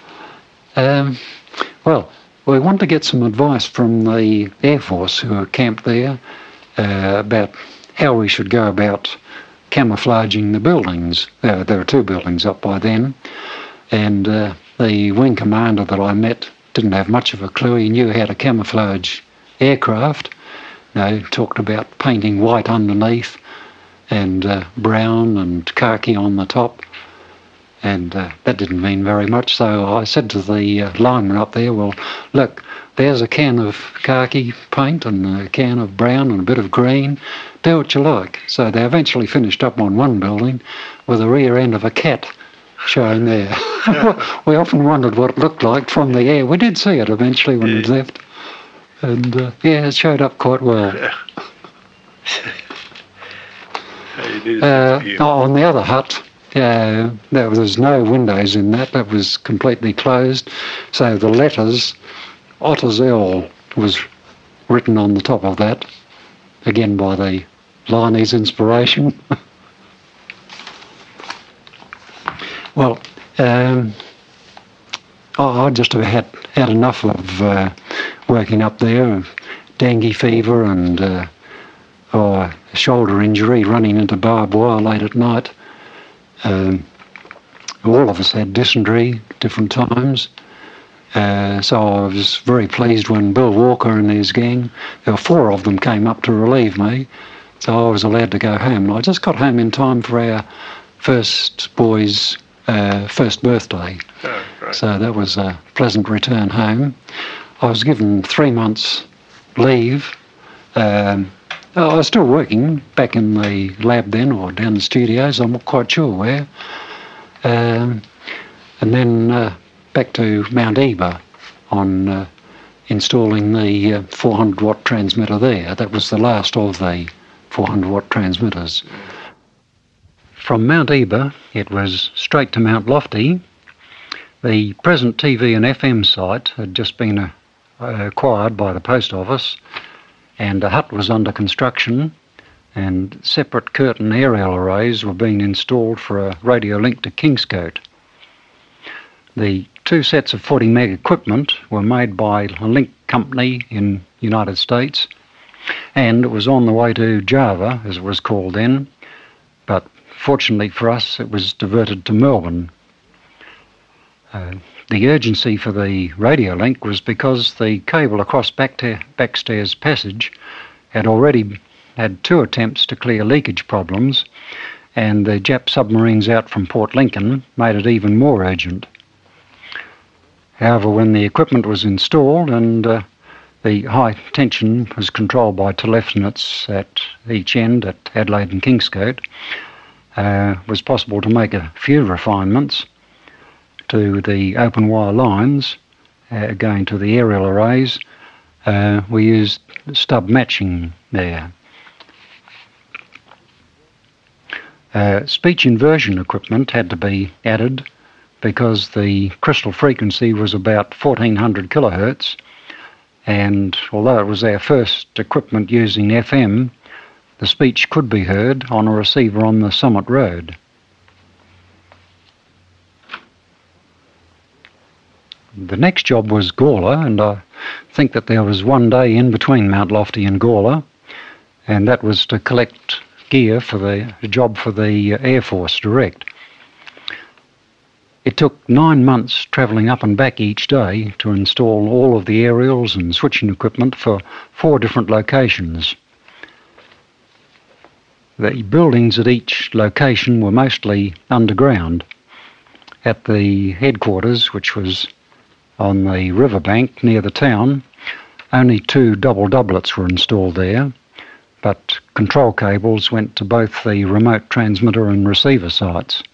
Um, well, we want to get some advice from the Air Force who are camped there uh, about how we should go about camouflaging the buildings. Uh, there were two buildings up by then, and uh, the wing commander that I met didn't have much of a clue. He knew how to camouflage aircraft. You know, talked about painting white underneath and uh, brown and khaki on the top. And uh, that didn't mean very much, so I said to the uh, lineman up there, well, look, there's a can of khaki paint and a can of brown and a bit of green. Do what you like. So they eventually finished up on one building with the rear end of a cat showing there. We often wondered what it looked like from the air. We did see it eventually when yeah. we left. And uh, yeah, it showed up quite well. Uh, on the other hut, uh, there was no windows in that. That was completely closed. So the letters, Otter's L, was written on the top of that, again by the Liney's inspiration. Well, um, I just have had, had enough of uh, working up there, dengue fever and uh, oh, a shoulder injury, running into barbed wire late at night. Um, all of us had dysentery at different times. Uh, so I was very pleased when Bill Walker and his gang, there were four of them, came up to relieve me. So I was allowed to go home. And I just got home in time for our first boy's uh, first birthday. Oh, right. So that was a pleasant return home. I was given three months leave. Um, I was still working back in the lab then, or down the studios, I'm not quite sure where. Um, and then uh, back to Mount Eba on uh, installing the uh, four hundred watt transmitter there. That was the last of the four hundred watt transmitters. From Mount Eba, it was straight to Mount Lofty. The present T V and F M site had just been uh, acquired by the post office, and a hut was under construction, and separate curtain aerial arrays were being installed for a radio link to Kingscote. The two sets of forty meg equipment were made by a link company in the United States, and it was on the way to Java, as it was called then, but fortunately for us it was diverted to Melbourne. Uh, the urgency for the radio link was because the cable across Backta- Backstairs Passage had already had two attempts to clear leakage problems, and the Jap submarines out from Port Lincoln made it even more urgent. However, when the equipment was installed and uh, the high tension was controlled by telephonets at each end at Adelaide and Kingscote, uh, it was possible to make a few refinements to the open wire lines uh, going to the aerial arrays. Uh, we used stub matching there. Uh, speech inversion equipment had to be added because the crystal frequency was about fourteen hundred kilohertz, and although it was our first equipment using F M, the speech could be heard on a receiver on the Summit Road. The next job was Gawler, and I think that there was one day in between Mount Lofty and Gawler, and that was to collect gear for the job for the Air Force direct. It took nine months travelling up and back each day to install all of the aerials and switching equipment for four different locations. The buildings at each location were mostly underground. At the headquarters, which was on the riverbank near the town, only two double doublets were installed there, but control cables went to both the remote transmitter and receiver sites.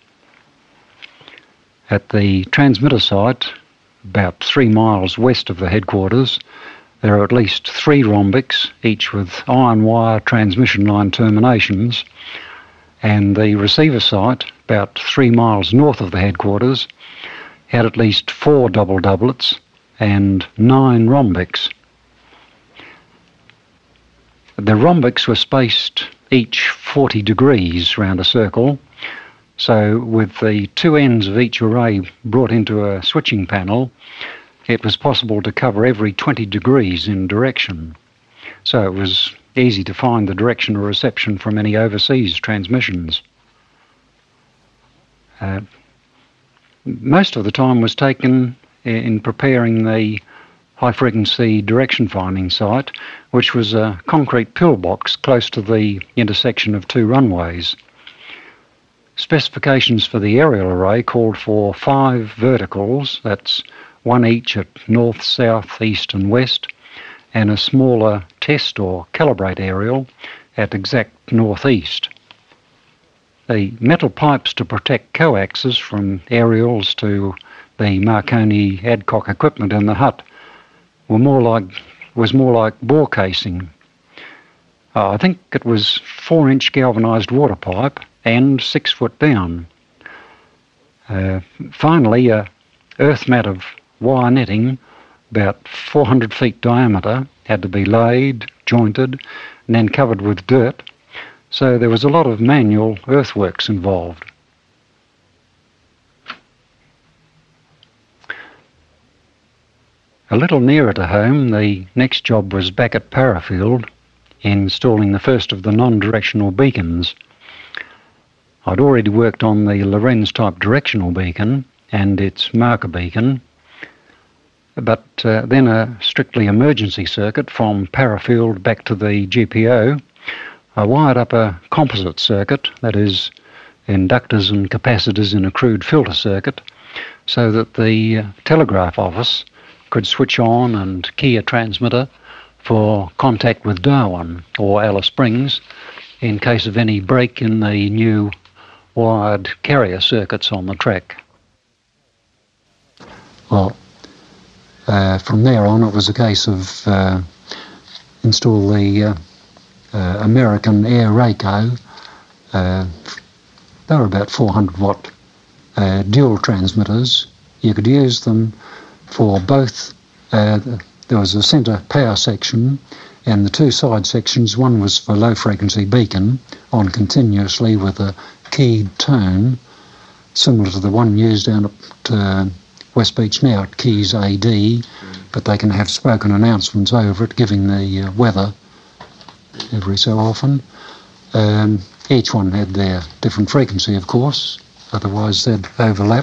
At the transmitter site, about three miles west of the headquarters, there are at least three rhombics, each with iron wire transmission line terminations, and the receiver site, about three miles north of the headquarters, had at least four double doublets and nine rhombics. The rhombics were spaced each forty degrees round a circle, so with the two ends of each array brought into a switching panel, it was possible to cover every twenty degrees in direction. So it was easy to find the direction of reception from any overseas transmissions. Uh, most of the time was taken in preparing the high-frequency direction finding site, which was a concrete pillbox close to the intersection of two runways. Specifications for the aerial array called for five verticals, that's one each at north, south, east and west, and a smaller test or calibrate aerial at exact northeast. The metal pipes to protect coaxes from aerials to the Marconi Adcock equipment in the hut were more like was more like bore casing. Uh, I think it was four inch galvanised water pipe and six foot down. Uh, finally, a earth mat of wire netting about four hundred feet diameter had to be laid, jointed, and then covered with dirt. So there was a lot of manual earthworks involved. A little nearer to home, the next job was back at Parafield, installing the first of the non-directional beacons. I'd already worked on the Lorenz type directional beacon and its marker beacon, but uh, then a strictly emergency circuit from Parafield back to the G P O. I wired up a composite circuit, that is, inductors and capacitors in a crude filter circuit, so that the uh, telegraph office could switch on and key a transmitter for contact with Darwin or Alice Springs in case of any break in the new wired carrier circuits on the track. Well, uh, from there on it was a case of uh, install the uh, uh, American Air Rayco. Uh, they were about four hundred watt uh, dual transmitters. You could use them for both. Uh, there was a centre power section and the two side sections. One was for low frequency beacon on continuously with a keyed tone, similar to the one used down at uh, West Beach now. It keys A D, but they can have spoken announcements over it, giving the uh, weather every so often. Um, each one had their different frequency, of course, otherwise they'd overlap.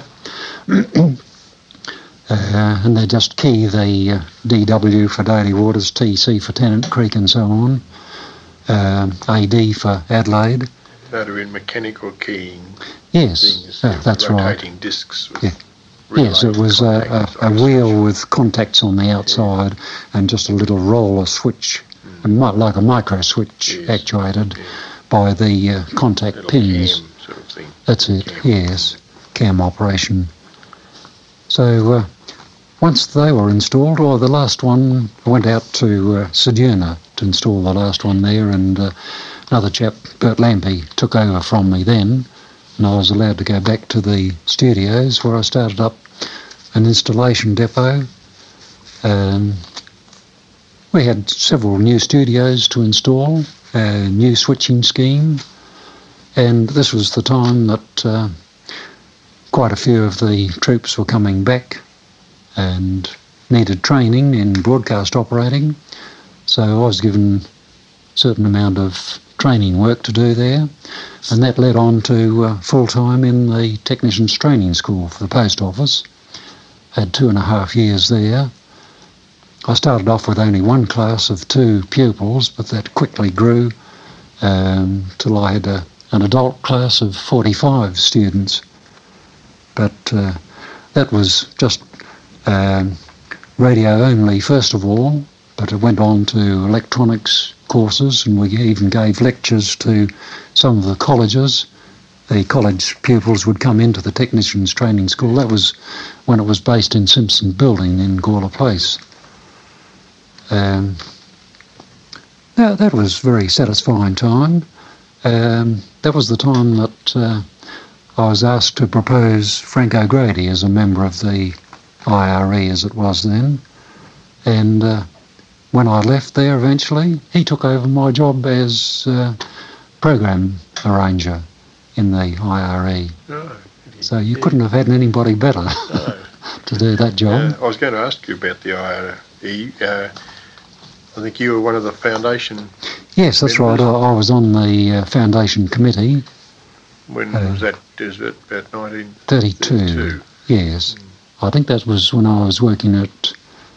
Uh, and they just key the uh, D W for Daily Waters, T C for Tennant Creek and so on, uh, A D for Adelaide. That are in mechanical keying. Yes, things, uh, that's rotating right. Rotating discs. With yeah. Yes, it was a, a, a wheel with contacts on the outside, yeah, and just a little roller switch, mm. like a micro switch, yes, actuated, yeah, by the uh, contact little pins. Cam sort of thing. That's it, cam. Yes, cam operation. So uh, once they were installed, or the last one, I went out to uh, Sojourner to install the last one there, and uh, another chap, Bert Lampy, took over from me then, and I was allowed to go back to the studios where I started up an installation depot. Um, we had several new studios to install, a new switching scheme, and this was the time that uh, quite a few of the troops were coming back, and needed training in broadcast operating, so I was given a certain amount of training work to do there, and that led on to uh, full-time in the Technicians Training School for the Post Office. Had two and a half years there. I started off with only one class of two pupils, but that quickly grew um, till I had a, an adult class of forty-five students. But uh, that was just um, radio only first of all, but it went on to electronics courses, and we even gave lectures to some of the colleges. The college pupils would come into the Technicians Training School. That was when it was based in Simpson Building in Gawler Place. Um, that, that was a very satisfying time. Um, that was the time that uh, I was asked to propose Frank O'Grady as a member of the I R E as it was then. And uh, when I left there eventually, he took over my job as uh, program arranger in the I R E. Oh, so you yeah. couldn't have had anybody better no. to do that job. Yeah, I was going to ask you about the I R E. Uh, I think you were one of the foundation Yes, that's members. right. I, I was on the uh, foundation committee. When uh, was that? Is it about nineteen thirty-two? thirty-two? Yes. Mm. I think that was when I was working at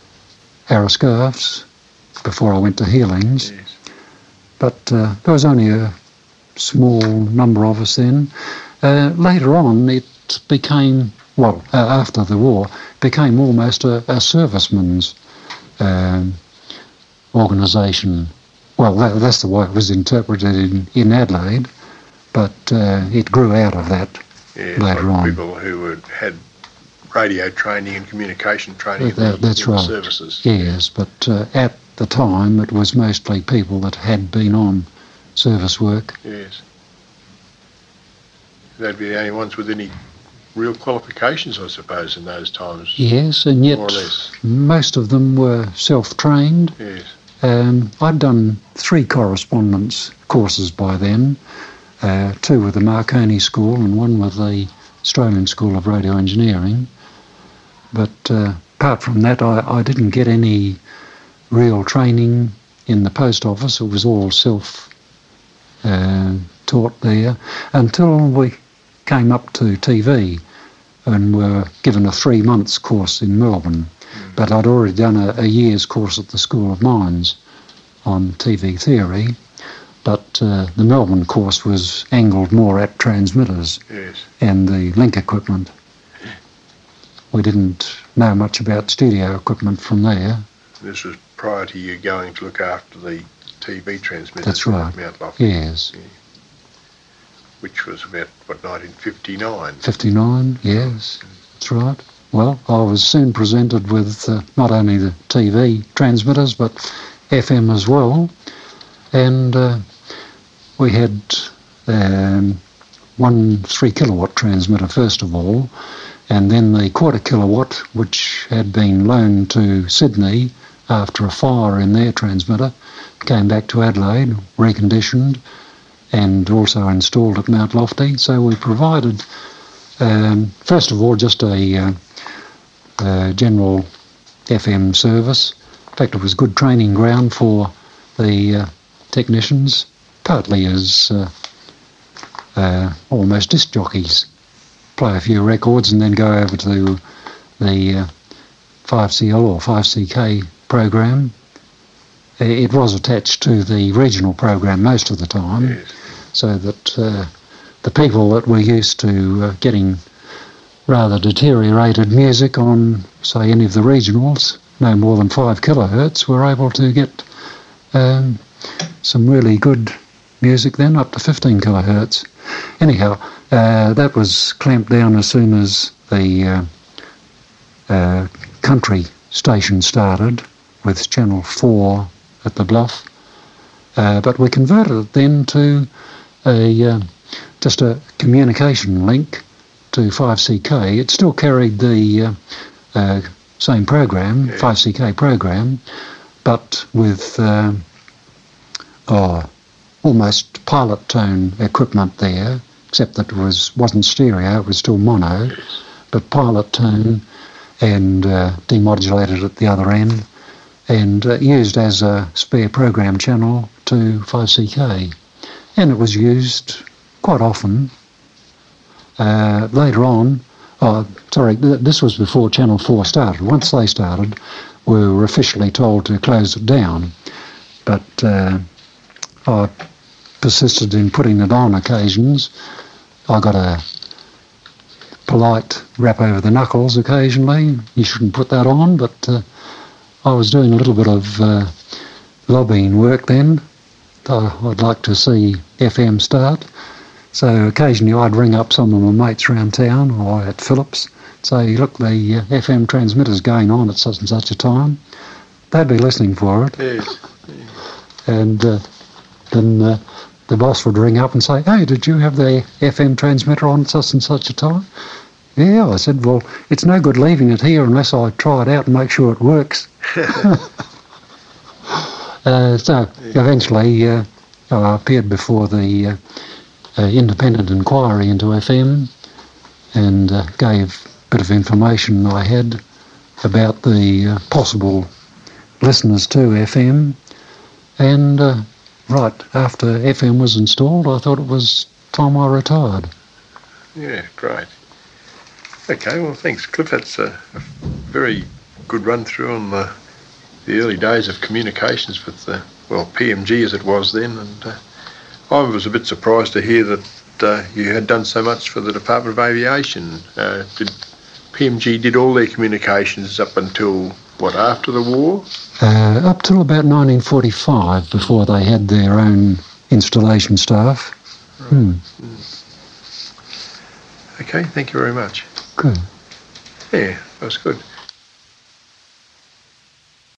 Arrowscarfs before I went to Healings. Yes. But uh, there was only a small number of us then. Uh, later on, it became, well, uh, after the war, became almost a, a servicemen's um, organisation. Well, that, that's the way it was interpreted in, in Adelaide, but uh, it grew out of that Yeah, later like on. people who had, had radio training and communication training That, in the, that's in the right. services. Yes, but uh, at the time it was mostly people that had been on service work. Yes. They'd be the only ones with any real qualifications, I suppose, in those times. Yes, and yet More or less. most of them were self-trained. Yes. Um, I'd done three correspondence courses by then, uh, two with the Marconi School and one with the Australian School of Radio Engineering. But uh, apart from that, I, I didn't get any real training in the post office. It was all self uh, taught there until we came up to T V and were given a three months course in Melbourne. Mm. But I'd already done a, a year's course at the School of Mines on T V theory. But uh, the Melbourne course was angled more at transmitters Yes. and the link equipment. We didn't know much about studio equipment from there. This was prior to you going to look after the T V transmitters. That's right. At Mount Lofty. Yes. Yeah. Which was about, what, nineteen fifty-nine? fifty-nine, yes, that's right. Well, I was soon presented with uh, not only the T V transmitters, but F M as well. And uh, we had um, one three kilowatt transmitter first of all, and then the quarter kilowatt, which had been loaned to Sydney after a fire in their transmitter, came back to Adelaide, reconditioned, and also installed at Mount Lofty. So we provided, um, first of all, just a uh, uh, general F M service. In fact, it was good training ground for the uh, technicians, partly as uh, uh, almost disc jockeys. Play a few records and then go over to the uh, five C L or five C K program. It was attached to the regional program most of the time, Yes. so that uh, the people that were used to uh, getting rather deteriorated music on, say, any of the regionals, no more than five kilohertz, were able to get um, some really good music then, up to fifteen kilohertz. Anyhow, uh, that was clamped down as soon as the uh, uh, country station started with Channel four at the Bluff. Uh, but we converted it then to a uh, just a communication link to five C K. It still carried the uh, uh, same program, Yeah. five C K program, but with uh, oh, almost pilot tone equipment there, except that it was, wasn't stereo, it was still mono, Yes. but pilot tone, and uh, demodulated at the other end, and uh, used as a spare program channel to five C K. And it was used quite often. Uh, later on, oh, sorry, th- this was before Channel four started. Once they started, we were officially told to close it down. But uh, I persisted in putting it on occasions. I got a polite rap over the knuckles occasionally. You shouldn't put that on, but uh, I was doing a little bit of uh, lobbying work then. I'd like to see F M start. So occasionally I'd ring up some of my mates around town or at Phillips, say, look, the uh, F M transmitter's going on at such and such a time. They'd be listening for it. Yes. And uh, then uh, the boss would ring up and say, hey, did you have the F M transmitter on at such and such a time? Yeah, I said, well, it's no good leaving it here unless I try it out and make sure it works. uh, so eventually uh, I appeared before the uh, uh, independent inquiry into F M and uh, gave a bit of information I had about the uh, possible listeners to F M. And uh, right after F M was installed, I thought it was time I retired. Yeah, great. Okay, well, thanks, Cliff. That's a, a very good run through on the, the early days of communications with the, well, P M G as it was then. And uh, I was a bit surprised to hear that uh, you had done so much for the Department of Aviation. Uh, did P M G did all their communications up until, what, after the war? Uh, up till about nineteen forty-five, before they had their own installation staff. Right. Hmm. Okay, thank you very much. Good. Yeah, that was good.